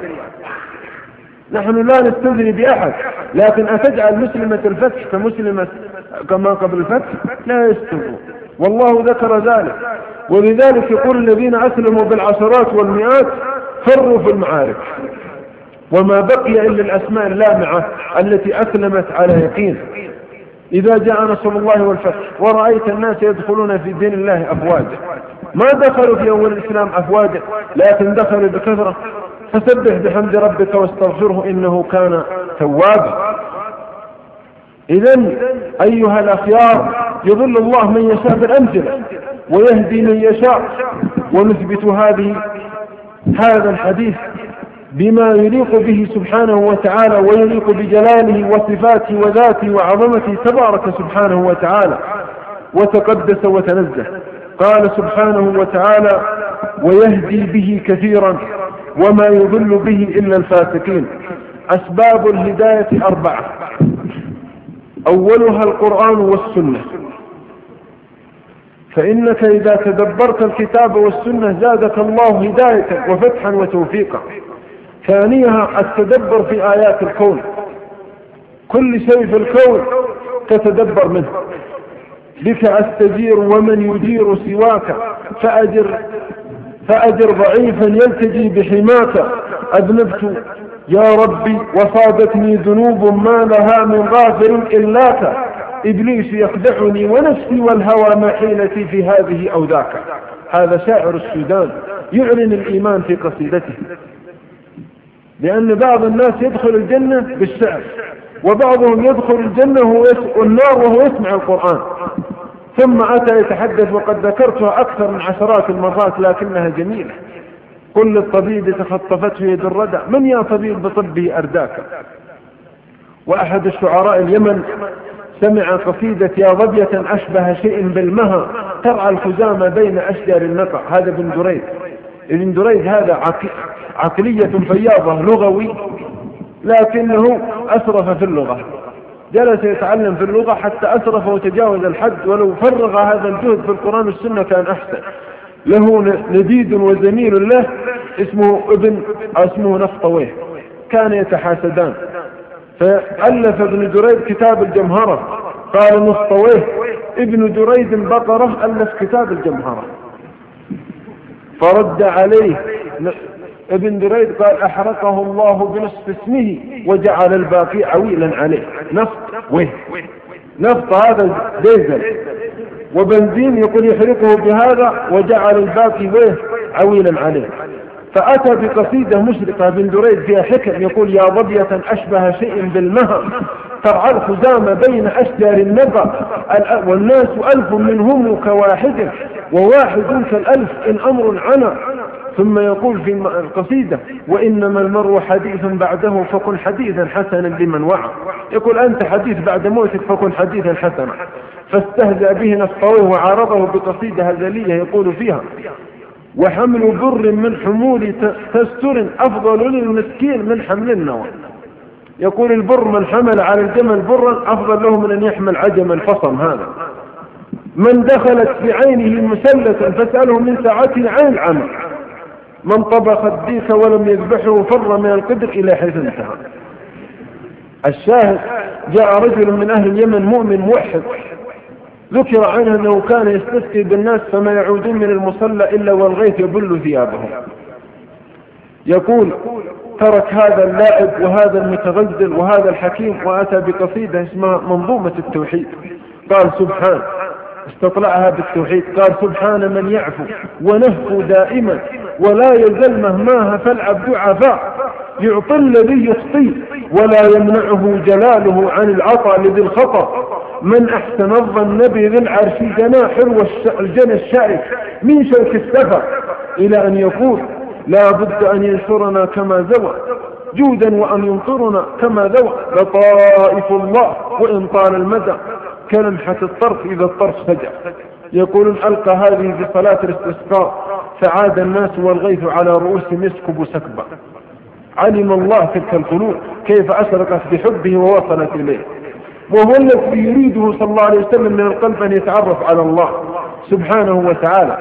نحن لا نستدري بأحد، لكن أتجعل مسلمة الفتح كمسلمة كما قبل الفتح؟ لا يستطيع، والله ذكر ذلك. ولذلك يقول الذين أسلموا بالعشرات والمئات فروا في المعارك، وما بقي إلا الأسماء اللامعة التي أسلمت على يقين. إذا جاء نصر الله والفتح ورأيت الناس يدخلون في دين الله أفواجا، ما دخلوا في أول الإسلام أفواجا لكن دخلوا بكثرة، فسبح بحمد ربك واستغفره إنه كان توابا. إذن أيها الأخيار يضل الله من يشاء بالأمثلة ويهدي من يشاء، ونثبت هذه هذا الحديث بما يليق به سبحانه وتعالى ويليق بجلاله وصفاته وذاته وعظمته تبارك سبحانه وتعالى وتقدس وتنزه. قال سبحانه وتعالى ويهدي به كثيرا وما يضل به إلا الفاسقين. أسباب الهداية أربعة، أولها القرآن والسنة، فإنك إذا تدبرت الكتاب والسنة زادك الله هداية وفتحا وتوفيقا. ثانيها التدبر في آيات الكون، كل شيء في الكون تتدبر منه. بك أستجير ومن يجير سواك، فأجر, فأجر ضعيفا يلتجي بحماك. أذنبت يا ربي وصابتني ذنوب ما لها من غافر إلاك، إبليس يخدعني ونفسي والهوى ما حيلتي في هذه أو ذاك. هذا شاعر السودان يعلن الإيمان في قصيدته، لأن بعض الناس يدخل الجنة بالشعر، وبعضهم يدخل الجنة والنار وهو يسمع القرآن. ثم أتى يتحدث، وقد ذكرتها أكثر من عشرات المرات لكنها جميلة. قل للطبيب تخطفته يد الردى، من يا طبيب بطبه أرداك. وأحد الشعراء اليمن سمع قصيدة يا ظبية أشبه شيء بالمها ترعى الخزامة بين أشجار النقع. هذا ابن دريد. ابن دريد هذا عقلية فياضة لغوي، لكنه أسرف في اللغة، جلس يتعلم في اللغة حتى أسرف وتجاوز الحد، ولو فرغ هذا الجهد في القرآن والسنة كان أحسن. له نديد وزميل له اسمه ابن اسمه نفطويه، كان يتحاسدان، فألف ابن دريد كتاب الجمهرة قال مصطويه ابن دريد بقرة ألف كتاب الجمهرة. فرد عليه ابن دريد قال أحرقه الله بنصف اسمه وجعل الباقي عويلا عليه. نفط ويه نفط هذا ديزل وبنزين يقول يحرقه بهذا وجعل الباقي ويه عويلا عليه. فأتى بقصيدة مشرقة بن دريد فيها حكم يقول يا ظبية أشبه شيء بالمها ترعى الخزام بين أشجار النبا والناس ألف منهم كواحد وواحد كالألف إن أمر عنا. ثم يقول في القصيدة وإنما المرء حديث بعده فكن حديثا حسنا لمن وعى. يقول أنت حديث بعد موتك فكن حديثا حسنا. فاستهزأ به نفطويه وعارضه بقصيدة هزلية يقول فيها وحمل بر من حمول تستر أفضل للمسكين من حمل النوى. يقول البر من حمل على الجمل برا أفضل له من أن يحمل عجم الفصم. هذا من دخلت في عينه مسلة فاسأله من ساعته عين العمى. من طبخ الديك ولم يذبحه فر من القدر إلى حيث انتهى. الشاهد جاء رجل من أهل اليمن مؤمن موحد ذكر عنه أنه كان يستسقي بالناس فما يعودون من المصلى إلا والغيث يبل ثيابهم. يقول ترك هذا اللاعب وهذا المتغزل وهذا الحكيم وأتى بقصيدة اسمها منظومة التوحيد. قال سبحان استطلعها بالتوحيد قال سبحان من يعفو ونهفو دائما ولا يزل مهماها فالعبد عفاء يعطي الذي يخطي ولا يمنعه جلاله عن العطاء لذي الخطأ. من أحسن الظن بذي العرش جناح الجنى الشائك من شوك السفر إلى أن يقول لا بد أن ينصرنا كما زوى جودا وأن ينصرنا كما ذوى لطائف الله وإن طال المدى كلمحة الطرف إذا الطرف سجع. يقول ألقى هذه في صلاة الاستسقاء فعاد الناس والغيث على رؤوسهم يسكب سكبا. علم الله تلك القلوب كيف أشرقت بحبه ووصلت إليه. وهو الذي يريده صلى الله عليه وسلم من القلب أن يتعرف على الله سبحانه وتعالى.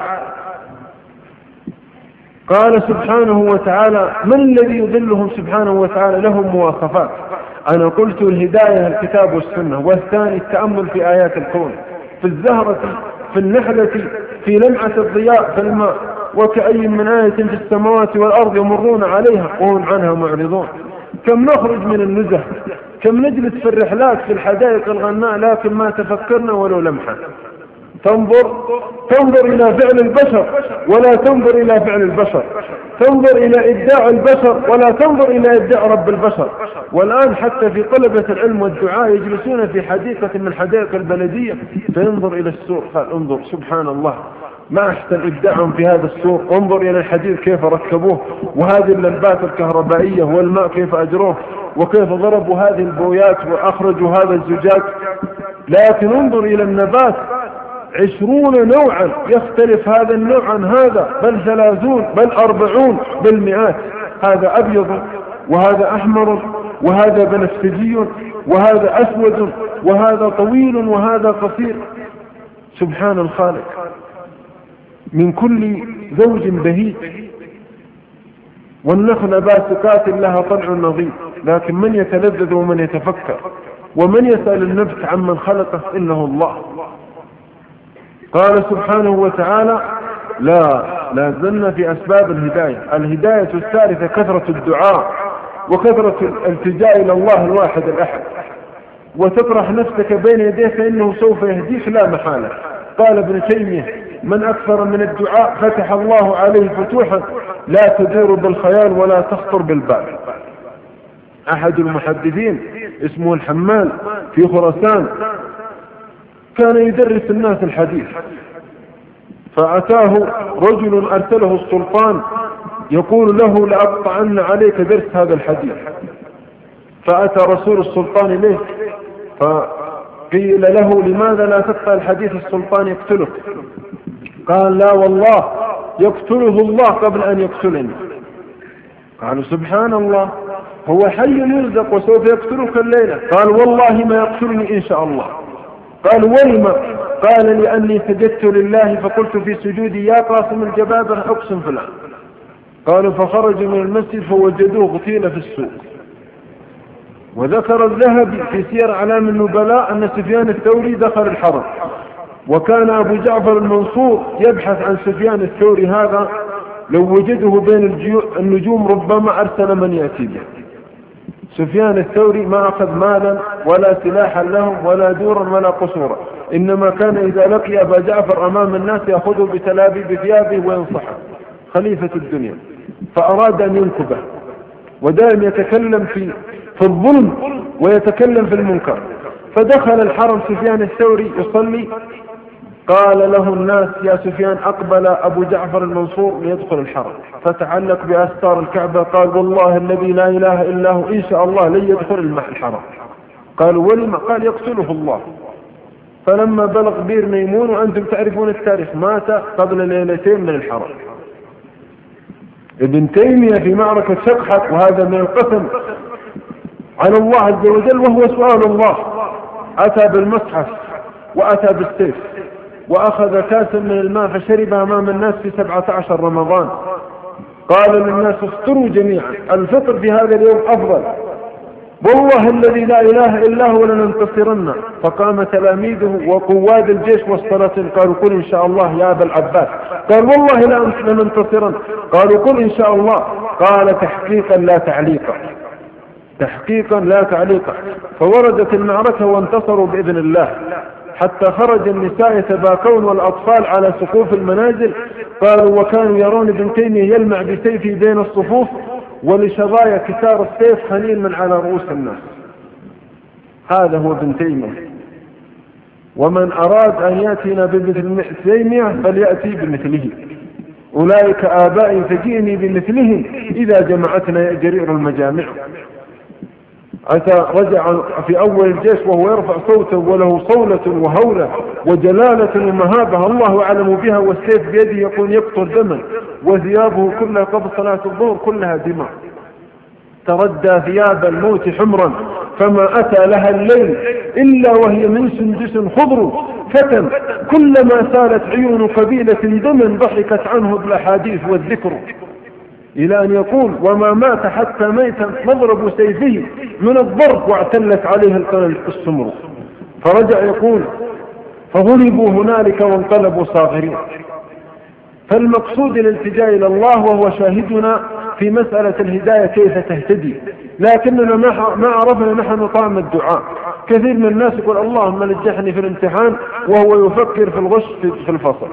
قال سبحانه وتعالى من الذي يضلهم سبحانه وتعالى لهم مواصفات. أنا قلت الهداية الكتاب والسنة والثاني التأمل في آيات الكون في الزهرة في النحلة في لمعة الضياء في الماء وكأي من آية في السماوات والأرض يمرون عليها وهم عنها معرضون. كم نخرج من النزه كم نجلس في الرحلات في الحدائق الغناء لكن ما تفكرنا ولو لمحة. تنظر تنظر إلى فعل البشر ولا تنظر إلى فعل البشر. تنظر إلى إبداع البشر ولا تنظر إلى إبداع رب البشر. والآن حتى في طلبة العلم والدعاء يجلسون في حديقة من حدائق البلدية فينظر إلى السور قال انظر سبحان الله ما أحسن إبداعهم في هذا السور. انظر إلى الحديد كيف ركبوه وهذه اللمبات الكهربائية والماء كيف أجروه وكيف ضربوا هذه البويات وأخرجوا هذا الزجاج. لكن انظر إلى النبات عشرون نوعا يختلف هذا النوع عن هذا بل ثلاثون بل أربعون بالمئات. هذا أبيض وهذا أحمر وهذا بنفسجي وهذا أسود وهذا طويل وهذا قصير. سبحان الخالق. من كل زوج بهيج والنخل باسقات لها طلع نظيف. لكن من يتلذذ ومن يتفكر ومن يسأل النفس عمن خلقه إنه الله. قال سبحانه وتعالى لا لا زلنا في أسباب الهداية. الهداية الثالثة كثرة الدعاء وكثرة الالتجاء إلى الله الواحد الأحد وتطرح نفسك بين يديه فإنه سوف يهديك لا محالة. قال ابن تيمية من أكثر من الدعاء فتح الله عليه فتوحا لا تدور بالخيال ولا تخطر بالبال. أحد المحدثين اسمه الحمال في خراسان كان يدرس الناس الحديث فأتاه رجل أرسله السلطان يقول له لأقطعن عليك درس هذا الحديث. فأتى رسول السلطان إليه فقيل له لماذا لا تقطع الحديث السلطان يقتلك. قال لا والله يقتله الله قبل أن يقتلني. قالوا سبحان الله هو حي يرزق وسوف يقتلك الليلة. قال والله ما يقتلني إن شاء الله. قال ولما؟ قال لأني سجدت لله فقلت في سجودي يا قاسم الجبابرة أقسم فلان. قالوا فخرجوا من المسجد فوجدوه غسيل في السوق. وذكر الذهبي في سير أعلام النبلاء أن سفيان الثوري دخل الحرم، وكان أبو جعفر المنصور يبحث عن سفيان الثوري هذا، لو وجده بين النجوم ربما أرسل من يأتي به. سفيان الثوري ما أخذ مالا ولا سلاحا لهم ولا دورا ولا قصورا، إنما كان إذا لقي أبا جعفر أمام الناس يأخذه بتلابيب ثيابه وينصحه، خليفة الدنيا، فأراد أن ينكبه، ودائما يتكلم في في الظلم ويتكلم في المنكر. فدخل الحرم سفيان الثوري يصلي، قال له الناس: يا سفيان، أقبل أبو جعفر المنصور ليدخل الحرم، فتعلق بأستار الكعبة، قال: والله الذي لا إله إلا هو إن شاء الله لن يدخل الحرم. قالوا: ولما؟ قال: يقتله الله. فلما بلغ بير ميمون، وأنتم تعرفون التاريخ، مات قبل ليلتين من الحرم. ابن تيمية في معركة شقحة، وهذا من القسم على الله عز وجل وهو سؤال الله، أتى بالمصحف وأتى بالسيف وأخذ كاسا من الماء فشربها أمام الناس في سبعة عشر رمضان. قال للناس: افطروا جميعا، الفطر في هذا اليوم أفضل، والله الذي لا إله إلا هو لننتصرن. فقام تلاميذه وقواد الجيش والسلاطين، قالوا: قل إن شاء الله يا أبا العباس. قال: والله لننتصرن. قالوا: قل إن شاء الله. قال: تحقيقا لا تعليقا، تحقيقا لا تعليقا. فوردت المعركة وانتصروا بإذن الله، حتى خرج النساء يتباكون والأطفال على سقوف المنازل. قالوا: وكانوا يرون ابن تيمية يلمع بسيفه بين الصفوف، ولشظايا كسار السيف خليل من على رؤوس الناس. هذا هو ابن تيمية. ومن أراد أن يأتينا بمثل تيمية فليأتي بمثله. أولئك آبائي فجئني بمثلهم إذا جمعتنا جرير المجامع. أتى رجع في أول الجيش وهو يرفع صوته وله صولة وهولة وجلالة ومهابة الله أعلم بها، والسيف بيده يكون يقطر دما، وثيابه كلها قبل صلاة الظهر كلها دماء. تردى ثياب الموت حمرا، فما أتى لها الليل إلا وهي من سندس خضر، فتى كلما سالت عيون قبيلة دما ضحكت عنه بالأحاديث والذكر. إلى أن يقول: وما مات حتى ميتا مضرب سيفه من الضرب واعتلت عليه السمر. فرجع يقول: فغلبوا هنالك وانقلبوا صاغرين. فالمقصود الالتجاء إلى الله، وهو شاهدنا في مسألة الهداية كيف تهتدي، لكننا ما عرفنا نحن طعم الدعاء. كثير من الناس يقول: اللهم نجحني في الامتحان، وهو يفكر في الغش في الفصل.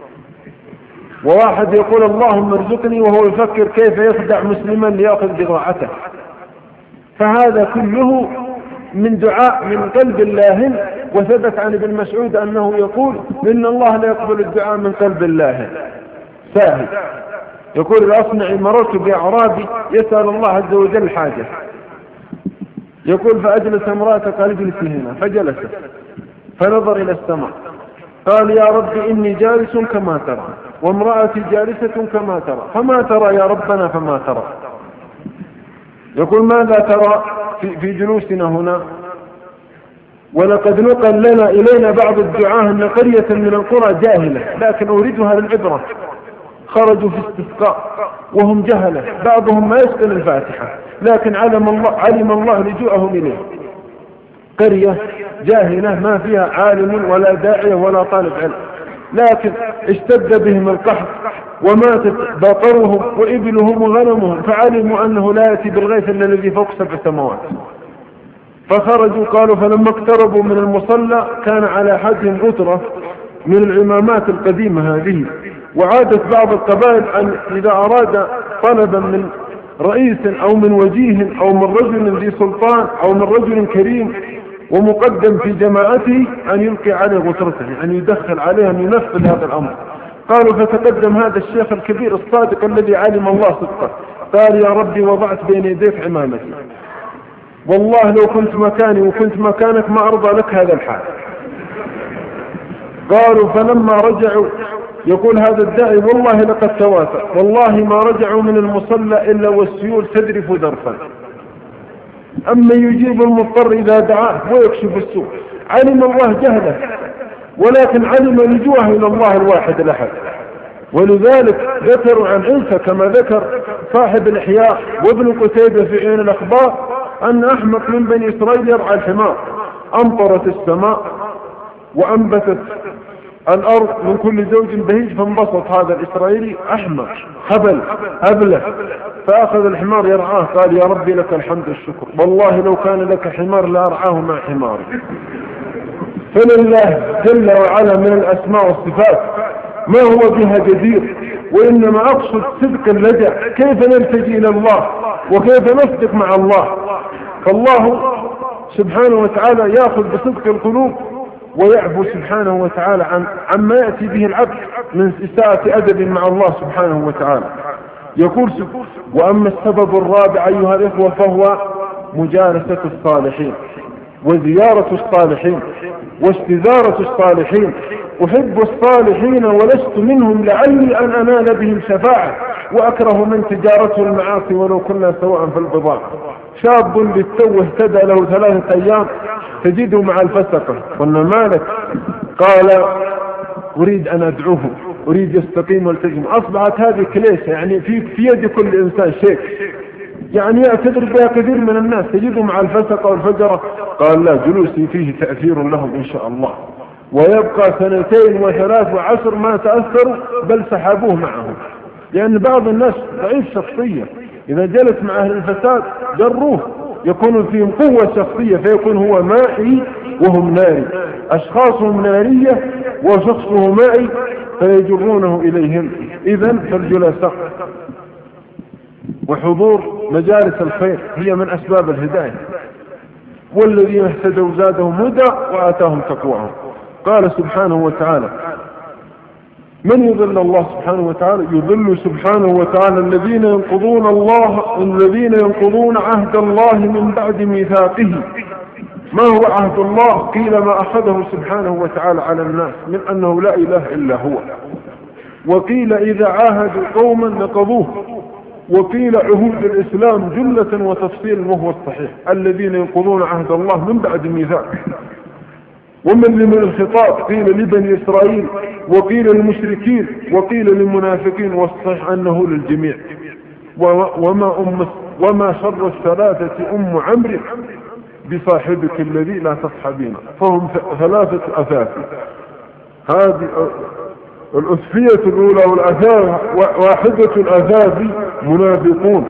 وواحد يقول: اللهم ارزقني، وهو يفكر كيف يخدع مسلما ليأخذ بضاعته. فهذا كله من دعاء من قلب الله. وثبت عن ابن مسعود أنه يقول: إن الله لا يقبل الدعاء من قلب الله ساهل. يقول: الأصنعي مررت بأعرابي يسأل الله عز وجل حاجة، يقول: فأجلس امرأة، قال: اجلسي هنا. فجلست فنظر إلى السماء، قال: يا رب إني جالس كما ترى، وامرأتي جالسة كما ترى، فما ترى يا ربنا؟ فما ترى. يقول: ماذا ترى في, في جلوسنا هنا؟ ولقد نقل لنا إلينا بعض الدعاة أن قرية من القرى جاهلة، لكن أريدها للعبرة. خرجوا في استسقاء وهم جهلة، بعضهم ما يسأل الفاتحة، لكن علم الله, علم الله لجوءهم إليه. قرية جاهلة ما فيها عالم ولا داعية ولا طالب علم، لكن اشتد بهم القحط وماتت بقرهم وإبلهم وغنمهم، فعلموا أنه لا يأتي بالغيث إلا الذي فوق سبع سماوات. فخرجوا، قالوا: فلما اقتربوا من المصلى كان على حدهم غترة من العمامات القديمة هذه. وعادت بعض القبائل أن إذا أراد طلبا من رئيس أو من وجيه أو من رجل ذي سلطان أو من رجل كريم ومقدم في جماعته أن يلقي عليه غترته، أن يدخل عليه، أن ينفذ هذا الأمر. قالوا: فتقدم هذا الشيخ الكبير الصادق الذي علم الله صدقه، قال: يا ربي وضعت بين يديك عمامتي، والله لو كنت مكاني وكنت مكانك ما أرضى لك هذا الحال. قالوا: فلما رجعوا، يقول هذا الداعي: والله لقد تواتر، والله ما رجعوا من المصلى إلا والسيول تذرف ذرفا. أما يجيب المضطر إذا دعاه ويكشف السوء. علم الله جهله، ولكن علم لجوءه إلى الله الواحد الأحد. ولذلك ذكروا عن عيسى كما ذكر صاحب الإحياء وابن قتيبة في عين الأخبار أن أحمق من بني إسرائيل يرعى الحمار. أمطرت السماء وأنبتت الأرض من كل زوج بهيج، فانبسط هذا الإسرائيلي أحمق خبل أبله، فأخذ الحمار يرعاه. قال يا ربي لك الحمد والشكر، والله لو كان لك حمار لأرعاه مع حماري. فلله جل وعلا من الأسماء والصفات ما هو بها جدير، وإنما أقصد صدق اللجأ، كيف نلتجي إلى الله وكيف نصدق مع الله. فالله سبحانه وتعالى يأخذ بصدق القلوب ويعفو سبحانه وتعالى عن عما يأتي به العبد من إساءة أدب مع الله سبحانه وتعالى. يقول وأما السبب الرابع أيها الإخوة فهو مجالسة الصالحين وزيارة الصالحين واستزارة الصالحين. أحب الصالحين ولست منهم لعلي أن أنال بهم شفاعة، وأكره من تجارته المعاصي ولو كنا سواء في البضاعة. شاب بالتو اهتدى له ثلاثة أيام تجده مع الفسقة، قلنا مالك؟ قال أريد أن أدعوه، أريد يستقيم والتزم. أصبحت هذه كليسة، يعني في, في يد كل إنسان شيك، يعني يعتذر بها كثير من الناس تجده مع الفسقة والفجرة. قال لا، جلوسي فيه تأثير لهم إن شاء الله، ويبقى سنتين وثلاث وعشر ما تأثروا بل سحبوه معهم، لأن بعض الناس ضعيف شخصية، إذا جلس مع أهل الفساد جروه، يكون فيهم قوة شخصية فيكون هو مائي وهم ناري، أشخاصهم نارية وشخصه مائي فيجرونه إليهم. إذن فالجلساء وحضور مجالس الخير هي من أسباب الهداية، والذين اهتدوا زادهم هدى وآتاهم تقواهم. قال سبحانه وتعالى من يضل الله سبحانه وتعالى؟ يضل سبحانه وتعالى الذين ينقضون الله الذين ينقضون عهد الله من بعد ميثاقه. ما هو عهد الله؟ قيل ما أخذه سبحانه وتعالى على الناس من أنه لا إله إلا هو، وقيل إذا عاهدوا قوما نقضوه، وقيل عهود الإسلام جملة وتفصيل وهو الصحيح الذين ينقضون عهد الله من بعد ميثاق. ومن من الخطاب؟ قيل لبني إسرائيل، وقيل للمشركين، وقيل للمنافقين، والصحيح أنه للجميع. وما, أم وما شر الثلاثة أم عمرو بصاحبك الذي لا تصحبين، فهم ثلاثة أثاث. هذه الأسفية الأولى والأثاث واحدة الأثاث منافقون.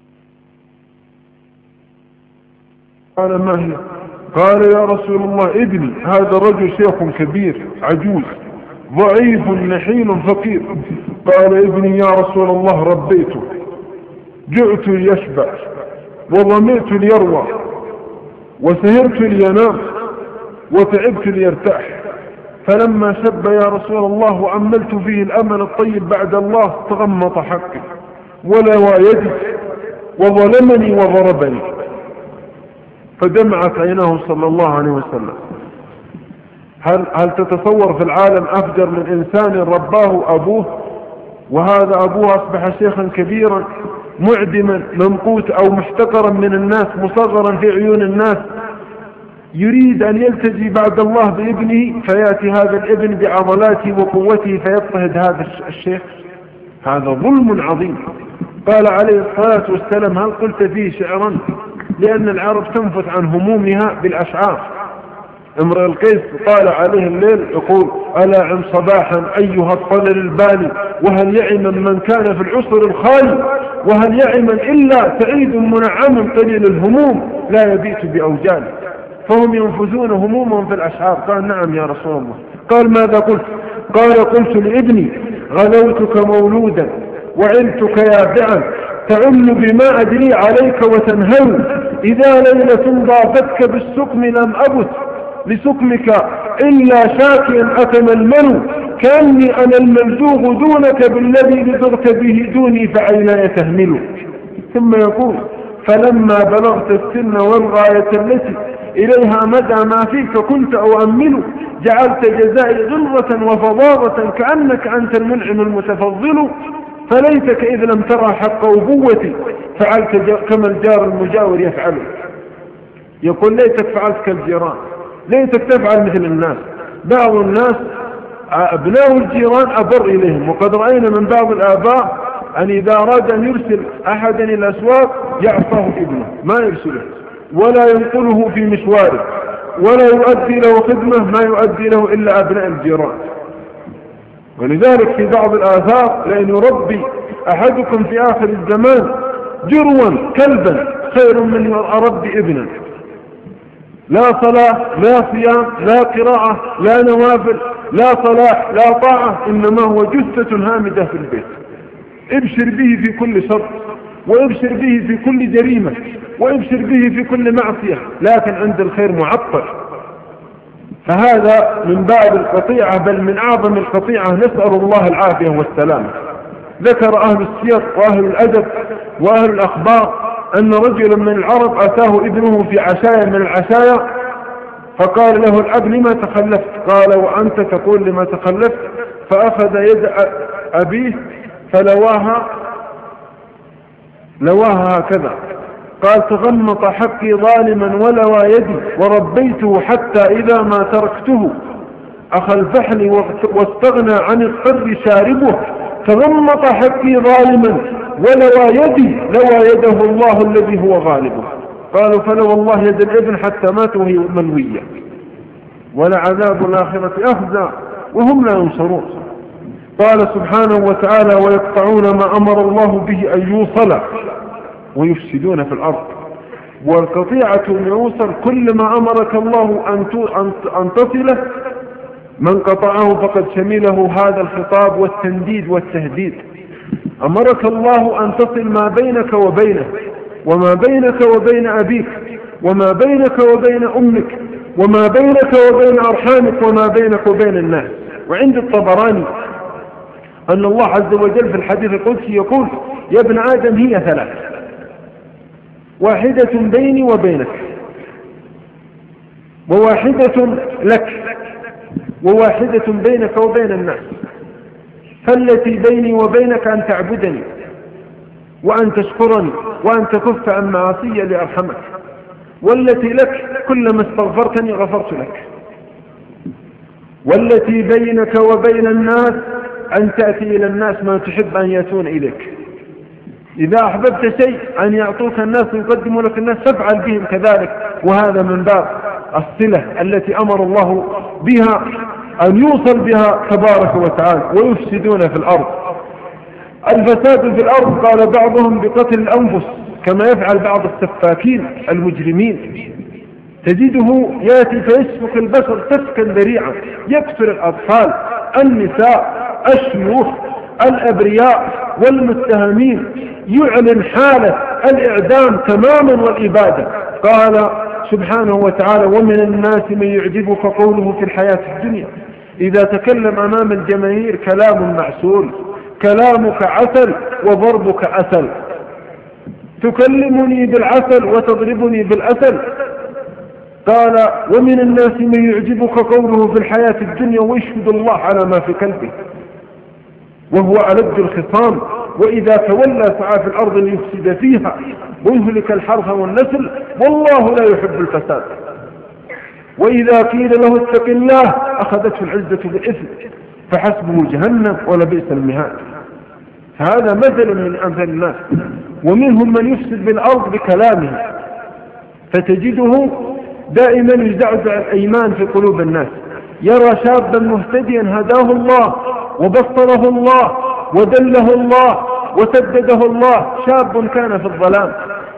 قال ما هي؟ قال يا رسول الله ابني، هذا رجل شيخ كبير عجوز ضعيف نحيل فقير. قال ابني يا رسول الله ربيته، جعت ليشبع وظمئت ليروى وسهرت لينام وتعبت ليرتاح، فلما شب يا رسول الله وأملت فيه الأمل الطيب بعد الله تغمط حقي ولوى يدي وظلمني وضربني. فدمعت عيناه صلى الله عليه وسلم. هل, هل تتصور في العالم أفجر من إنسان رباه أبوه، وهذا أبوه أصبح شيخا كبيرا معدما ممقوت أو محتقرا من الناس مصغرا في عيون الناس، يريد أن يلتجي بعد الله بابنه، فيأتي هذا الابن بعضلاته وقوته فيضطهد هذا الشيخ. هذا ظلم عظيم. قال عليه الصلاة والسلام هل قلت فيه شعرا؟ لأن العرب تنفت عن همومها بالأشعار. امرئ القيس طال عليه الليل يقول ألا عم صباحا أيها الطلل البالي، وهل يعم من كان في العصر الخالي، وهل يعم إلا سعيد منعم قليل الهموم لا يبيت بأوجال. فهم ينفذون همومهم في الأشعار. قال نعم يا رسول الله. قال ماذا قلت؟ قال قلت لابني غلوتك مولودا وعلتك يابعا، تعل بما أدري عليك وتنهل، إذا ليلة ضافتك بالسقم لم أبت لسقمك إلا شاكيا أتململ، كأني أنا الملزوغ دونك بالذي لزغت به دوني فعيناي تهمل. ثم يقول فلما بلغت السن والغاية التي إليها مدى ما فيك كنت أؤمل، جعلت جزائي غلظة وفظاظة كأنك أنت المنعم المتفضل، فليتك إذ لم ترى حق أبوتي فعلت كما الجار المجاور يفعل. يقول ليتك فعلت كالجيران، ليتك تفعل مثل الناس. بعض الناس أبناء الجيران أبر إليهم، وقد رأينا من بعض الآباء أن إذا أراد أن يرسل أحدا إلى الأسواق يعصاه ابنه ما يرسله، ولا ينقله في مشواره، ولا يؤدي له خدمة ما يؤدي له إلا أبناء الجيران. ولذلك في بعض الآثار لأن يربي أحدكم في آخر الزمان جروا كلبا خير من يربي ابنا. لا صلاة لا صيام لا قراءة لا نوافل لا صلاح لا طاعة، إنما هو جثة هامدة في البيت. ابشر به في كل شر، وابشر به في كل جريمة، وابشر به في كل معصية، لكن عند الخير معطل. فهذا من باب القطيعة، بل من أعظم القطيعة، نسأل الله العافية والسلامة. ذكر أهل السير وأهل الأدب وأهل الأخبار أن رجلا من العرب أتاه ابنه في عشايا من العشايا، فقال له الأب لما تخلفت؟ قال وأنت تقول لما تخلفت؟ فأخذ يد أبيه فلواها لواها هكذا، قال تغمط حقي ظالما ولوى يدي وربيته حتى إذا ما تركته أخى الفحل واستغنى عن الحر شاربه، تغمط حقي ظالما ولوى يدي لوى يده الله الذي هو غالبه. قالوا فلو الله يد الابن حتى مات وهي ملوية، ولعذاب الآخرة أخزى وهم لا ينصرون. قال سبحانه وتعالى ويقطعون ما أمر الله به أن يوصل ويفسدون في الأرض. والقطيعة من يوصل كل ما أمرك الله أن تصله، من قطعه فقد شمله هذا الخطاب والتنديد والتهديد. أمرك الله أن تصل ما بينك وبينه، وما بينك وبين أبيك، وما بينك وبين أمك، وما بينك وبين أرحامك، وما بينك وبين الناس. وعند الطبراني أن الله عز وجل في الحديث القدسي يقول يا ابن آدم هي ثلاث، واحدة بيني وبينك، وواحدة لك، وواحدة بينك وبين الناس. فالتي بيني وبينك أن تعبدني، وأن تشكرني، وأن تكف عن معاصي لأرحمك. والتي لك كلما استغفرتني غفرت لك. والتي بينك وبين الناس أن تأتي إلى الناس ما تحب أن يأتون إليك. إذا أحببت شيء أن يعطوك الناس ويقدموا لك الناس فافعل بهم كذلك. وهذا من باب الصلة التي أمر الله بها أن يوصل بها تبارك وتعالى. ويفسدون في الأرض. الفساد في الأرض قال بعضهم بقتل الأنفس، كما يفعل بعض السفاكين المجرمين، تجده يأتي فيسفك البشر سفكا ذريعا، يقتل الأطفال، النساء، الشيوخ، الأبرياء والمتهمين، يعلن حالة الإعدام تماما والإبادة. قال سبحانه وتعالى ومن الناس من يعجبك قوله في الحياة الدنيا إذا تكلم أمام الجماهير كلام معسول، كلامك عسل وضربك أسل، تكلمني بالعسل وتضربني بالأسل. قال ومن الناس من يعجبك قوله في الحياة الدنيا ويشهد الله على ما في قلبه وهو ألد الخصام، وإذا تولى سعى في الأرض ليفسد فيها ويهلك الحرث والنسل والله لا يحب الفساد. وإذا قيل له اتق الله أخذته العزة بالإثم فحسبه جهنم ولبئس المهاد. هذا مثل من أمثال الناس. ومنهم من يفسد بالأرض بكلامه، فتجده دائما يزعزع الإيمان في قلوب الناس. يرى شابا مهتديا هداه الله وبصره الله ودله الله وسدده الله، شاب كان في الظلام،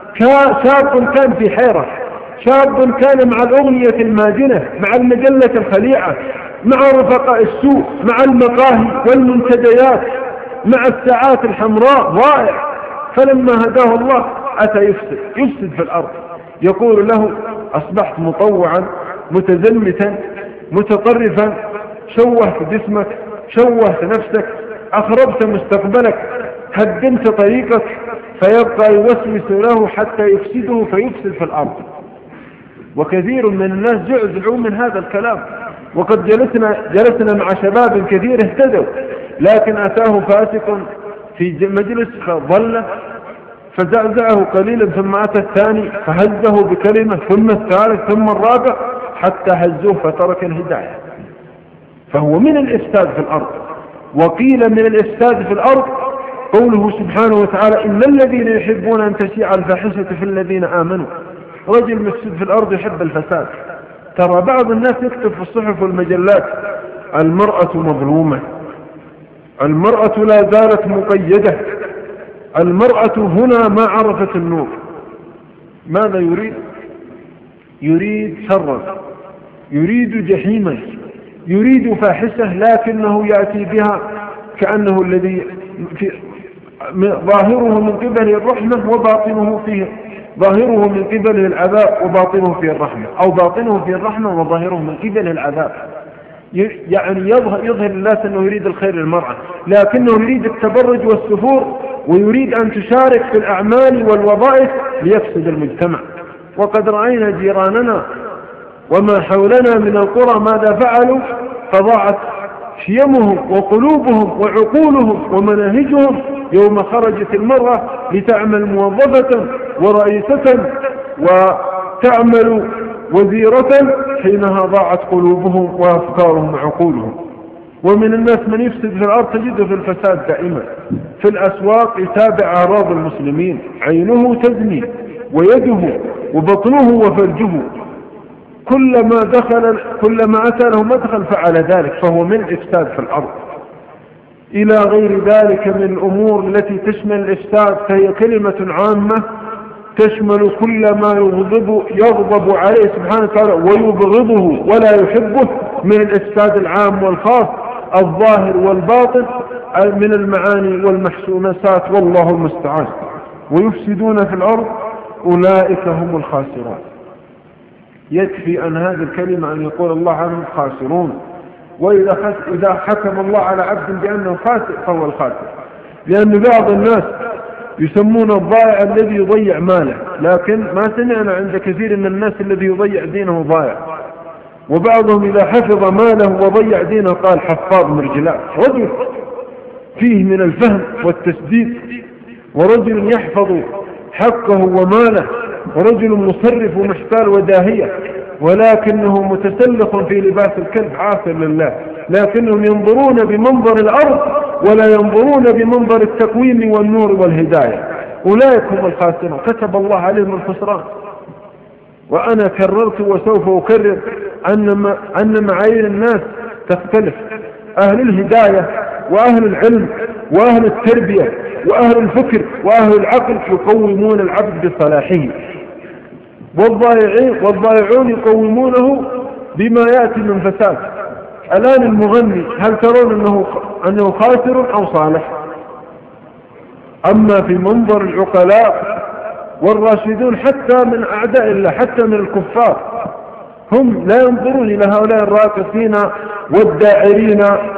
شاب كان في حيرة، شاب كان مع الأغنية الماجنة، مع المجلة الخليعة، مع رفقاء السوء، مع المقاهي والمنتديات، مع الساعات الحمراء ضائع. فلما هداه الله أتى يفسد يفسد في الأرض. يقول له أصبحت مطوعا متزمتا متطرفا، شوهت جسمك، شوهت نفسك، أخربت مستقبلك، هدمت طريقك، فيبقى يوسوس له حتى يفسده فيفسد في الأرض. وكثير من الناس جعزعوا من هذا الكلام. وقد جلسنا, جلسنا مع شباب كثير اهتدوا، لكن أتاه فاسق في مجلس فظل فزعزعه قليلا، ثم أتى الثاني فهزه بكلمة، ثم الثالث، ثم الرابع، حتى هزوه فترك الهداية. فهو من الإفساد في الأرض. وقيل من الإفساد في الأرض قوله سبحانه وتعالى إن الذين يحبون أن تشيع الفاحشة في الذين آمنوا رجل مفسد في الأرض يحب الفساد. ترى بعض الناس يكتب في الصحف والمجلات المرأة مظلومة، المرأة لا زالت مقيدة، المرأة هنا ما عرفت النور. ماذا يريد؟ يريد شرا، يريد جحيما، يريد فاحشة، لكنه يأتي بها كأنه الذي في ظاهره من قبله الرحمة وباطنه فيه، ظاهره من قبله العذاب وباطنه فيه الرحمة، أو باطنه فيه الرحمة وظاهره من قبله العذاب. يعني يظهر, يظهر الناس أنه يريد الخير للمرأة، لكنه يريد التبرج والسفور، ويريد أن تشارك في الأعمال والوظائف ليفسد المجتمع. وقد رأينا جيراننا وما حولنا من القرى ماذا فعلوا، فضاعت شيمهم وقلوبهم وعقولهم ومناهجهم يوم خرجت المرأة لتعمل موظفة ورئيسة وتعمل وزيرة، حينها ضاعت قلوبهم وأفكارهم وعقولهم. ومن الناس من يفسد في الأرض تجده في الفساد دائما، في الأسواق يتابع أعراض المسلمين، عينه تزني ويده وبطنه وفرجه، كلما دخل كلما أتى له مدخل فعل ذلك، فهو من الإفساد في الأرض. إلى غير ذلك من الأمور التي تشمل الإفساد، فهي كلمة عامة تشمل كل ما يغضب, يغضب عليه سبحانه وتعالى ويبغضه ولا يحبه من الإفساد العام والخاص الظاهر والباطن من المعاني والمحسونات، والله المستعان. ويفسدون في الأرض أولئك هم الخاسرون. يكفي أن هذه الكلمة أن يقول الله عنهم خاسرون، وإذا إذا حكم الله على عبد بأنه خاسر فهو الخاسر، لأن بعض الناس يسمون الضائع الذي يضيع ماله، لكن ما سمعنا عند كثير من الناس الذي يضيع دينه ضائع. وبعضهم إذا حفظ ماله وضيع دينه قال حفاظ مرجلات. رجل فيه من الفهم والتسديد، ورجل يحفظ حقه وماله، ورجل مصرف ومحتال وداهية، ولكنه متسلخ في لباس الكلب عاصر لله، لكنهم ينظرون بمنظر الأرض ولا ينظرون بمنظر التقويم والنور والهداية. أولئك هم الخاسرون، كتب الله عليهم الخسران. وأنا كررت وسوف أكرر أن أن معايير الناس تختلف. أهل الهداية وأهل العلم وأهل التربية وأهل الفكر وأهل العقل يقومون العبد بصلاحه، والضائعون يقومونه بما يأتي من فساد. الآن المغني هل ترون أنه, أنه خاسر أو صالح؟ أما في منظر العقلاء والراشدون حتى من أعداء الله حتى من الكفار، هم لا ينظرون إلى هؤلاء الراقصين والداعرين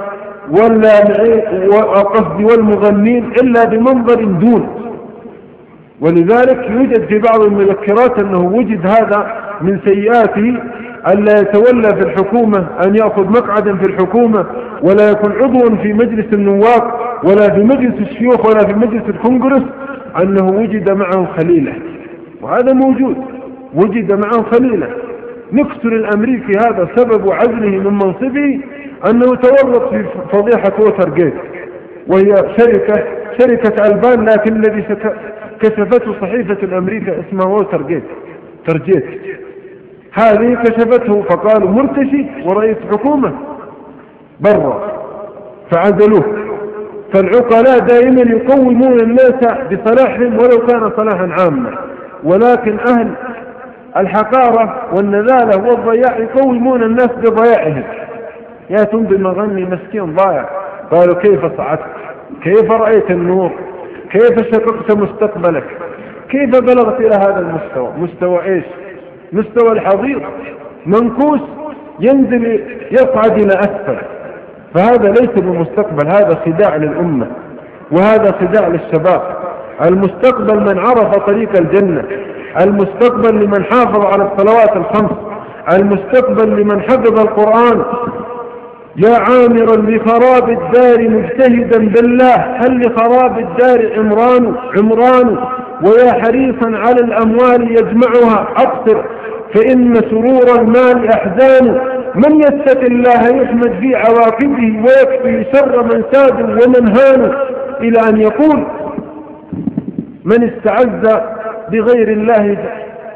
والقصد والمغنين إلا بمنظر دون. ولذلك يوجد في بعض المذكرات أنه وجد هذا من سيئاته ألا يتولى في الحكومة، أن يأخذ مقعدا في الحكومة، ولا يكون عضوا في مجلس النواب ولا في مجلس الشيوخ ولا في مجلس الكونغرس، أنه وجد معه خليلة. وهذا موجود، وجد معه خليلة. نكسر الأمريكي هذا سبب عزله من منصبه أنه تورط في فضيحة ووتر جيت، وهي شركة شركة ألبان، لكن الذي كشفته صحيفة الأمريكا اسمها ووتر جيت ترجيت، هذه كشفته فقالوا مرتشي ورئيس حكومة برا فعزلوه. فالعقلاء دائما يقومون الناس بصلاحهم ولو كان صلاحا عاما، ولكن أهل الحقارة والنذالة والضياع يقومون الناس بضياعهم. يأتون بمغني مسكين ضايع، قالوا كيف صعدت، كيف رأيت النور، كيف شققت مستقبلك، كيف بلغت إلى هذا المستوى؟ مستوى إيش؟ مستوى الحضيض، منكوس ينزل يصعد إلى أسفل. فهذا ليس بالمستقبل، هذا خداع للأمة وهذا خداع للشباب. المستقبل من عرف طريق الجنة، المستقبل لمن حافظ على الصلوات الخمس، المستقبل لمن حفظ القرآن. يا عامرا لخراب الدار مجتهدا بالله، هل لخراب الدار عمران عمران ويا حريصا على الأموال يجمعها أبصر، فإن سرور المال أحزان. من يتق الله يحمد في عواقبه ويكفي شر من ساد ومن هان، إلى أن يقول من استعز بغير الله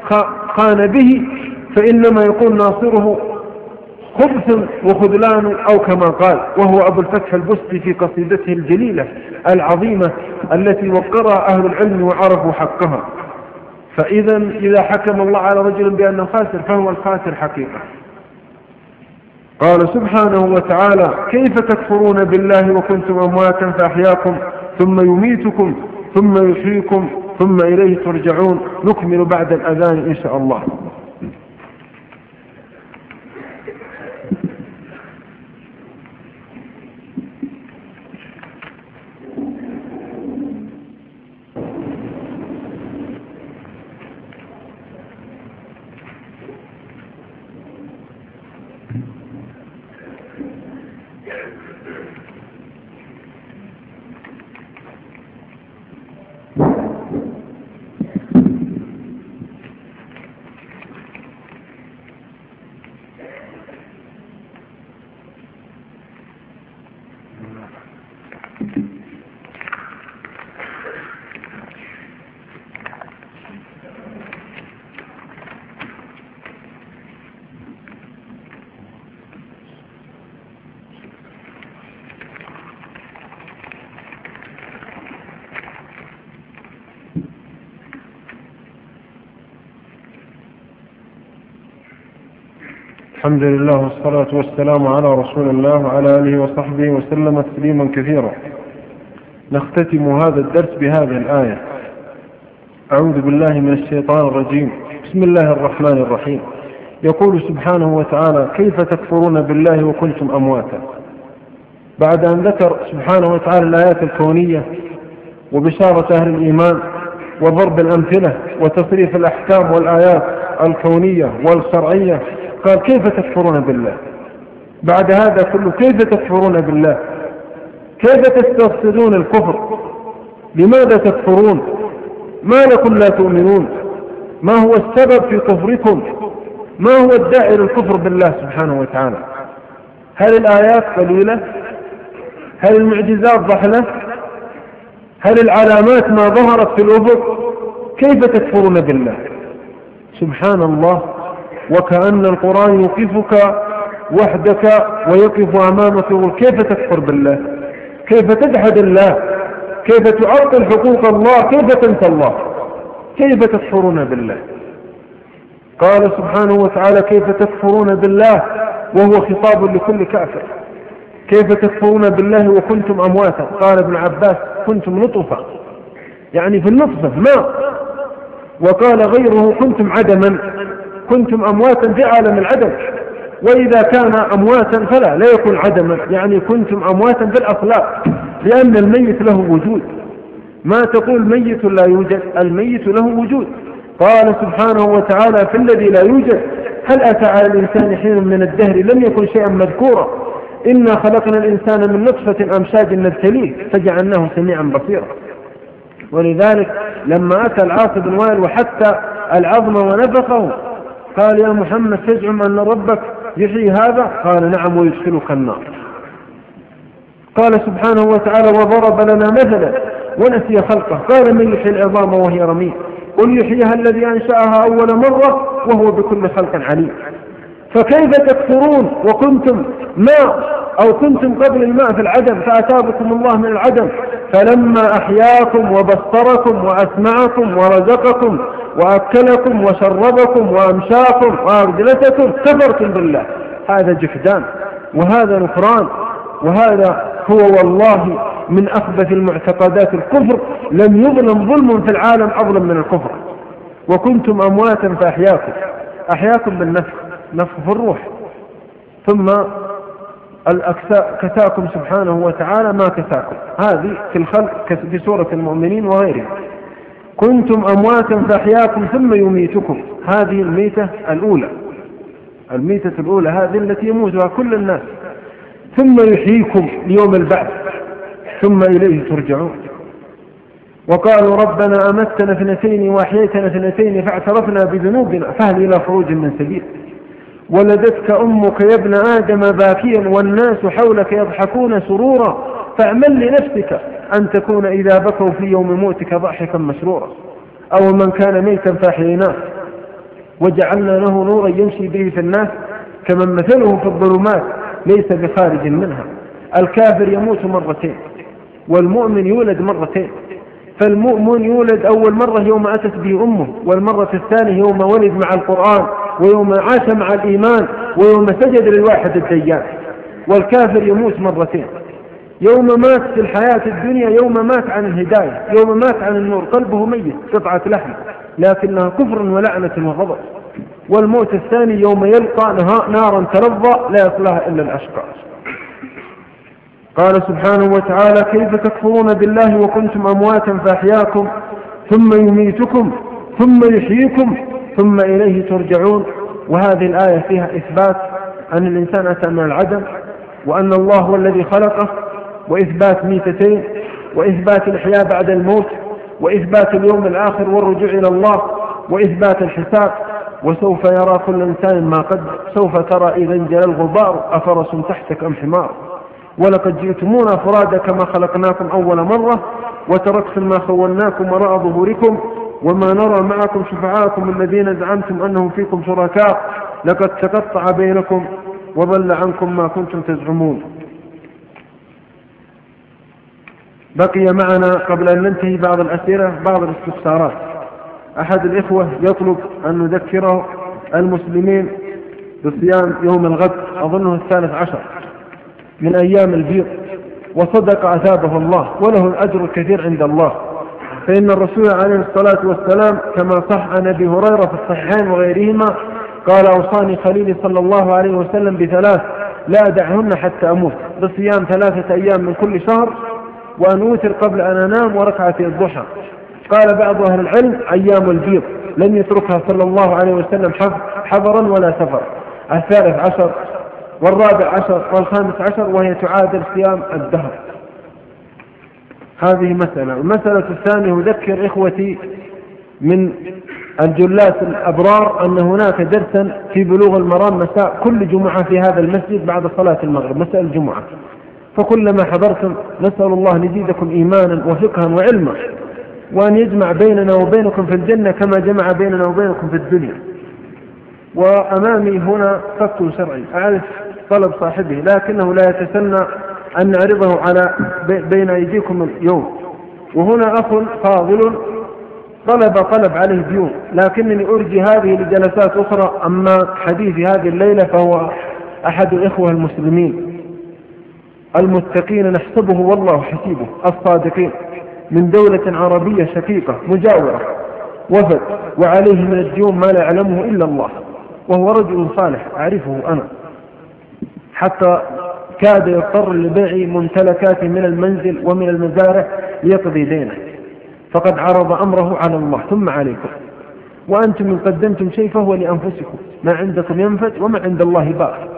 خان به فإنما يكون ناصره خبث وخذلان أو كما قال، وهو أبو الفتح البستي في قصيدته الجليلة العظيمة التي وقرها أهل العلم وعرفوا حقها. فإذا إذا حكم الله على رجل بأنه خاسر فهو الخاسر حقيقة. قال سبحانه وتعالى: كيف تكفرون بالله وكنتم أمواتا فأحياكم ثم يميتكم ثم يحييكم ثم إليه ترجعون. نكمل بعد الأذان إن شاء الله. الحمد لله والصلاة والسلام على رسول الله وعلى آله وصحبه وسلم تسليما كثيرا. نختتم هذا الدرس بهذه الآية: أعوذ بالله من الشيطان الرجيم، بسم الله الرحمن الرحيم. يقول سبحانه وتعالى: كيف تكفرون بالله وكنتم أمواتا. بعد أن ذكر سبحانه وتعالى الآيات الكونية وبشارة أهل الإيمان وضرب الأمثلة وتصريف الأحكام والآيات الكونية والشرعية، قال: كيف تكفرون بالله. بعد هذا كله كيف تكفرون بالله؟ كيف تستفسدون الكفر؟ لماذا تكفرون؟ ما لكم لا تؤمنون؟ ما هو السبب في كفركم؟ ما هو الداعي للكفر بالله سبحانه وتعالى؟ هل الآيات قليلة؟ هل المعجزات ضحلة؟ هل العلامات ما ظهرت في الأفق؟ كيف تكفرون بالله؟ سبحان الله، وكأن القرآن يوقفك وحدك ويقف أمامك يقول: كيف تكفر بالله؟ كيف تجحد الله؟ كيف تعطل حقوق الله؟ كيف تنسى الله؟ كيف تكفرون بالله؟ قال سبحانه وتعالى: كيف تكفرون بالله، وهو خطاب لكل كافر. كيف تكفرون بالله وكنتم أمواتا؟ قال ابن عباس: كنتم نطفة، يعني في النطفة ماء. وقال غيره: كنتم عدما، كنتم أمواتا في عالم العدم. وإذا كان أمواتا فلا لا يكون عدما، يعني كنتم أمواتا في الأخلاق، لأن الميت له وجود. ما تقول ميت لا يوجد، الميت له وجود. قال سبحانه وتعالى: في الذي لا يوجد هل أتى على الإنسان حين من الدهر لم يكن شيئا مذكورا إنا خلقنا الإنسان من نطفة أمشاج نبتليه فجعلناه سميعا بصيرا. ولذلك لما أتى العاص بن وائل وحتى العظم ونفخه قال: يا محمد تزعم أن ربك يحيي هذا؟ قال: نعم، ويدخلك النار. قال سبحانه وتعالى: وضرب لنا مثلا ونسي خلقه قال: من يحيي العظام وهي رميم قل يحييها الذي أنشأها أول مرة وهو بكل خلق عليم. فكيف تكفرون وكنتم ماء، أو كنتم قبل الماء في العدم فأتابكم الله من العدم، فلما أحياكم وبصركم وأسمعكم ورزقكم وأكلكم وشربكم وأمشاكم وأرجلتكم كفرتم بالله. هذا جحدان وهذا نكران، وهذا هو والله من أخبث المعتقدات الكفر. لم يظلم ظلم في العالم أظلم من الكفر. وكنتم أمواتا فأحياكم، أحياكم بالنفخ، نفخ في الروح، ثم كساكم سبحانه وتعالى ما كساكم. هذه في الخلق في سورة المؤمنين وغيرها. كنتم أمواتا فأحياكم ثم يميتكم، هذه الميتة الأولى، الميتة الأولى هذه التي يموتها كل الناس. ثم يحييكم ليوم البعث ثم إليه ترجعون. وقالوا: ربنا أمتنا اثنتين وأحييتنا اثنتين فاعترفنا بذنوبنا فهل إلى خروج من سبيل. ولدتك أمك يا ابن آدم باكيا والناس حولك يضحكون سرورا فاعمل لنفسك أن تكون إذا بكوا في يوم موتك ضحكا مسرورا. أو من كان ميتا فأحييناه وجعلنا له نورا يمشي به في الناس كمن مثله في الظلمات ليس بخارج منها. الكافر يموت مرتين والمؤمن يولد مرتين. فالمؤمن يولد أول مرة يوم أتت به أمه، والمرة الثانية يوم ولد مع القرآن، ويوم عاش مع الإيمان، ويوم سجد للواحد الديان. والكافر يموت مرتين، يوم مات في الحياة الدنيا، يوم مات عن الهداية، يوم مات عن النور، قلبه ميت قطعة لحم لكنها كفر ولعنة وغضب. والموت الثاني يوم يلقى نارا تلظى لا يصلها إلا الأشقى. قال سبحانه وتعالى: كيف تكفرون بالله وكنتم أمواتا فأحياكم ثم يميتكم ثم يحييكم ثم إليه ترجعون. وهذه الآية فيها إثبات أن الإنسان أتى من العدم، وأن الله هو الذي خلقه، وإثبات ميتتين، وإثبات الإحياء بعد الموت، وإثبات اليوم الآخر والرجوع إلى الله، وإثبات الحساب. وسوف يرى كل إنسان ما قد سوف ترى إذا انجلى الغبار أفرس تحتك أم حمار، ولقد جئتمونا فرادا كما خلقناكم أول مرة وتركتم ما خولناكم وراء ظهوركم وما نرى معكم شفعاءكم الذين زعمتم أنهم فيكم شركاء لقد تقطع بينكم وضل عنكم ما كنتم تزعمون. بقي معنا قبل أن ننتهي بعض الأسئلة بعض الاستفسارات. أحد الإخوة يطلب أن نذكره المسلمين بصيام يوم الغد، أظنه الثالث عشر من أيام البيض، وصدق أثابه الله وله الأجر الكثير عند الله. فإن الرسول عليه الصلاة والسلام كما صح عن أبي هريرة في الصحيحين وغيرهما قال: أوصاني خليلي صلى الله عليه وسلم بثلاث لا أدعهن حتى أموت: بصيام ثلاثة أيام من كل شهر، وأن أوتر قبل أن أنام، وركعتي الضحى. قال بعض أهل العلم: أيام البيض لم يتركها صلى الله عليه وسلم حضرا ولا سفر. الثالث عشر والرابع عشر والخامس عشر، وهي تعادل صيام الدهر. هذه مسألة. المسألة الثانية: أذكر إخوتي من الجلاس الأبرار أن هناك درسا في بلوغ المرام مساء كل جمعة في هذا المسجد بعد صلاة المغرب، مساء الجمعة. فكلما حضرتم نسأل الله أن يزيدكم إيمانا وفقها وعلما، وأن يجمع بيننا وبينكم في الجنة كما جمع بيننا وبينكم في الدنيا. وأمامي هنا فك شرعي أعرف طلب صاحبه، لكنه لا يتسنى أن نعرضه على بين أيديكم اليوم. وهنا أخ فاضل طلب طلب عليه ديون، لكنني أرجي هذه لجلسات أخرى. أما حديثي هذه الليلة فهو أحد الإخوة المسلمين المتقين نحسبه والله حسيبه الصادقين من دولة عربية شقيقة مجاورة، وفد وعليه من الديون ما لا يعلمه إلا الله، وهو رجل صالح أعرفه أنا، حتى كاد يضطر لبيع ممتلكاته من المنزل ومن المزارع ليقضي دينه، فقد عرض أمره على الله ثم عليكم. وأنتم إن قدمتم شيء فهو لأنفسكم، ما عندكم ينفد وما عند الله باق،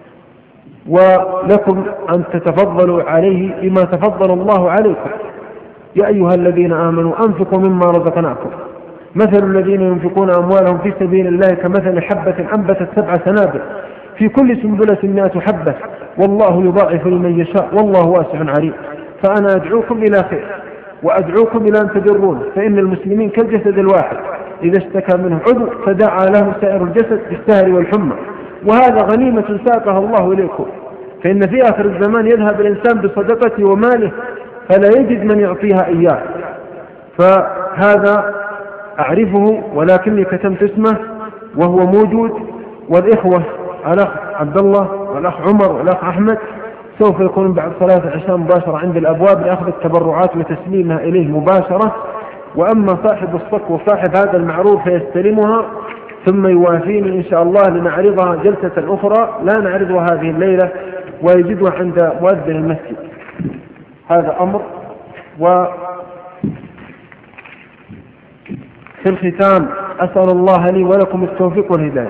ولكم أن تتفضلوا عليه بما تفضل الله عليكم. يا أيها الذين آمنوا أنفقوا مما رزقناكم مثل الذين ينفقون أموالهم في سبيل الله كمثل حبة أنبتت سبع سنابل في كل سنبلة مئة حبة والله يضاعف لمن يشاء والله واسع عليم. فأنا أدعوكم إلى خير وأدعوكم إلى أن تبرون، فإن المسلمين كالجسد الواحد إذا اشتكى منه عضو فدعا له سائر الجسد بالسهر والحمى، وهذا غنيمة ساقها الله إليكم. فإن في آخر الزمان يذهب الإنسان بصدقته وماله فلا يجد من يعطيها إياه. فهذا أعرفه ولكني كتمت اسمه وهو موجود، والإخوة الأخ عبد الله والأخ عمر والأخ أحمد سوف يكون بعد صلاة العشاء مباشرة عند الأبواب لأخذ التبرعات وتسليمها إليه مباشرة. وأما صاحب الصك وصاحب هذا المعروف فيستلمها ثم يوافيني إن شاء الله لنعرضها جلسة أخرى لا نعرضها هذه الليلة، ويجدها عند مؤذن المسجد. هذا أمر. وفي الختام أسأل الله لي ولكم التوفيق والهداية.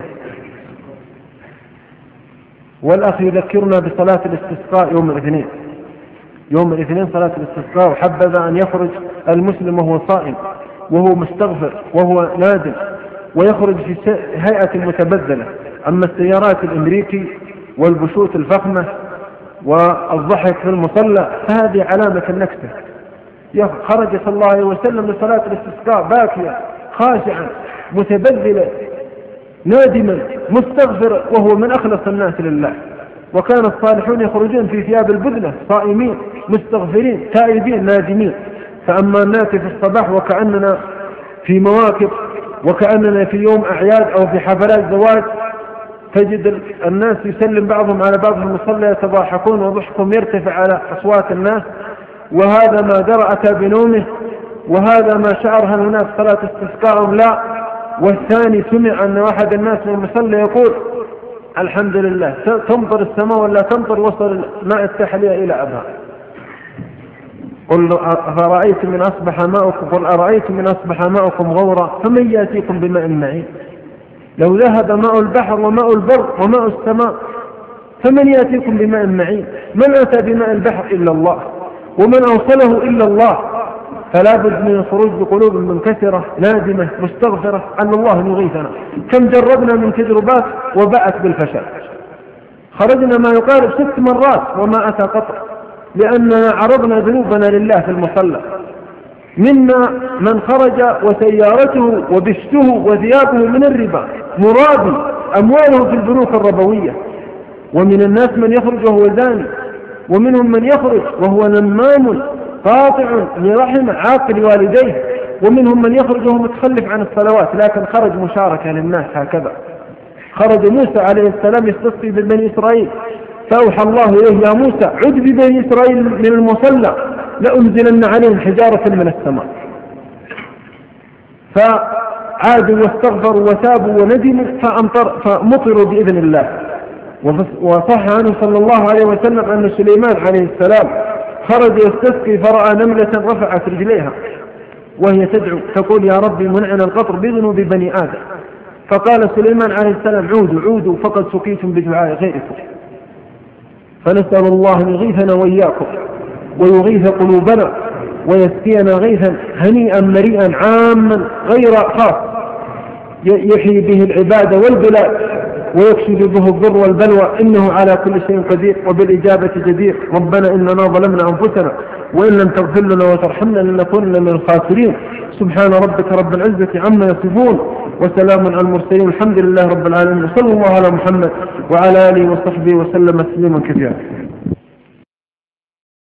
والأخ يذكرنا بصلاة الاستسقاء يوم الاثنين، يوم الاثنين صلاة الاستسقاء، وحبذا أن يخرج المسلم وهو صائم وهو مستغفر وهو نادم ويخرج في هيئة متبذلة. أما السيارات الأمريكي والبشوت الفخمة والضحك في المصلى فهذه علامة النكسة. خرج صلى الله عليه وسلم لصلاة الاستسقاء باكيا خاشعا متبذلا نادما مستغفرا، وهو من أخلص الناس لله. وكان الصالحون يخرجون في ثياب البذلة صائمين مستغفرين تائبين نادمين. فأما ناتي في الصباح وكأننا في مواكب، وكأننا في يوم أعياد أو في حفلات زواج، تجد الناس يسلم بعضهم على بعض في المصلى يتضاحكون وضحكهم يرتفع على أصوات الناس، وهذا ما درى أتى بنومه، وهذا ما شعر هل هناك صلاة استسقاء لا. والثاني سمع أن واحد الناس من المصلى يقول الحمد لله تمطر السماء ولا تمطر، وصل ماء التحلية إلى أبها. قل أرأيتم من أصبح ماؤكم قل أرأيتم من أصبح ماؤكم غورا فمن يأتيكم بماء معين. لو ذهب ماء البحر وماء البر وماء السماء فمن يأتيكم بماء معين؟ من أتى بماء البحر إلا الله، ومن أوصله إلا الله. فلا بد من الخروج بقلوب منكسرة نادمة مستغفرة أن الله يغيثنا. كم جربنا من تجربات وباءت بالفشل، خرجنا ما يقارب ست مرات وما أتى قطر، لأننا عرضنا ذنوبنا لله في المصلى. منا من خرج وسيارته وبشته وثيابه من الربا مرابي أمواله في البنوك الربوية، ومن الناس من يخرج وهو زاني، ومنهم من يخرج وهو نمام قاطع لرحمه عاقل والديه، ومنهم من يخرج وهو متخلف عن الصلوات لكن خرج مشاركة للناس. هكذا خرج موسى عليه السلام يستسقي ببني إسرائيل، فأوحى الله إليه يا موسى عد ببني إسرائيل من المصلى لأنزلن عليهم حجارة من السماء. فعادوا واستغفروا وتابوا وندموا فأمطر فمطروا بإذن الله. وصح عنه صلى الله عليه وسلم أن سليمان عليه السلام خرج يستسقي فرأى نملة رفعت رجليها وهي تدعو تقول يا ربي منعنا القطر بذنوب بني آدم. فقال سليمان عليه السلام عودوا عودوا فقد سقيتم بدعاء غيركم. فنسأل الله أن يغيثنا وإياكم ويغيث قلوبنا ويسقينا غيثا هنيئا مريئا عاما غير خاص يحيي به العباد والبلاد ويكشف به الضر والبلوى، إنه على كل شيء قدير وبالإجابة جدير. ربنا إننا ظلمنا أنفسنا وإن لم تغفر لنا وترحمنا لنكونن من الخاسرين. سبحان ربك رب العزة عما يصفون وسلام على المرسلين الحمد لله رب العالمين. صلى الله على محمد وعلى آله وصحبه وسلم تسليما كثيرا.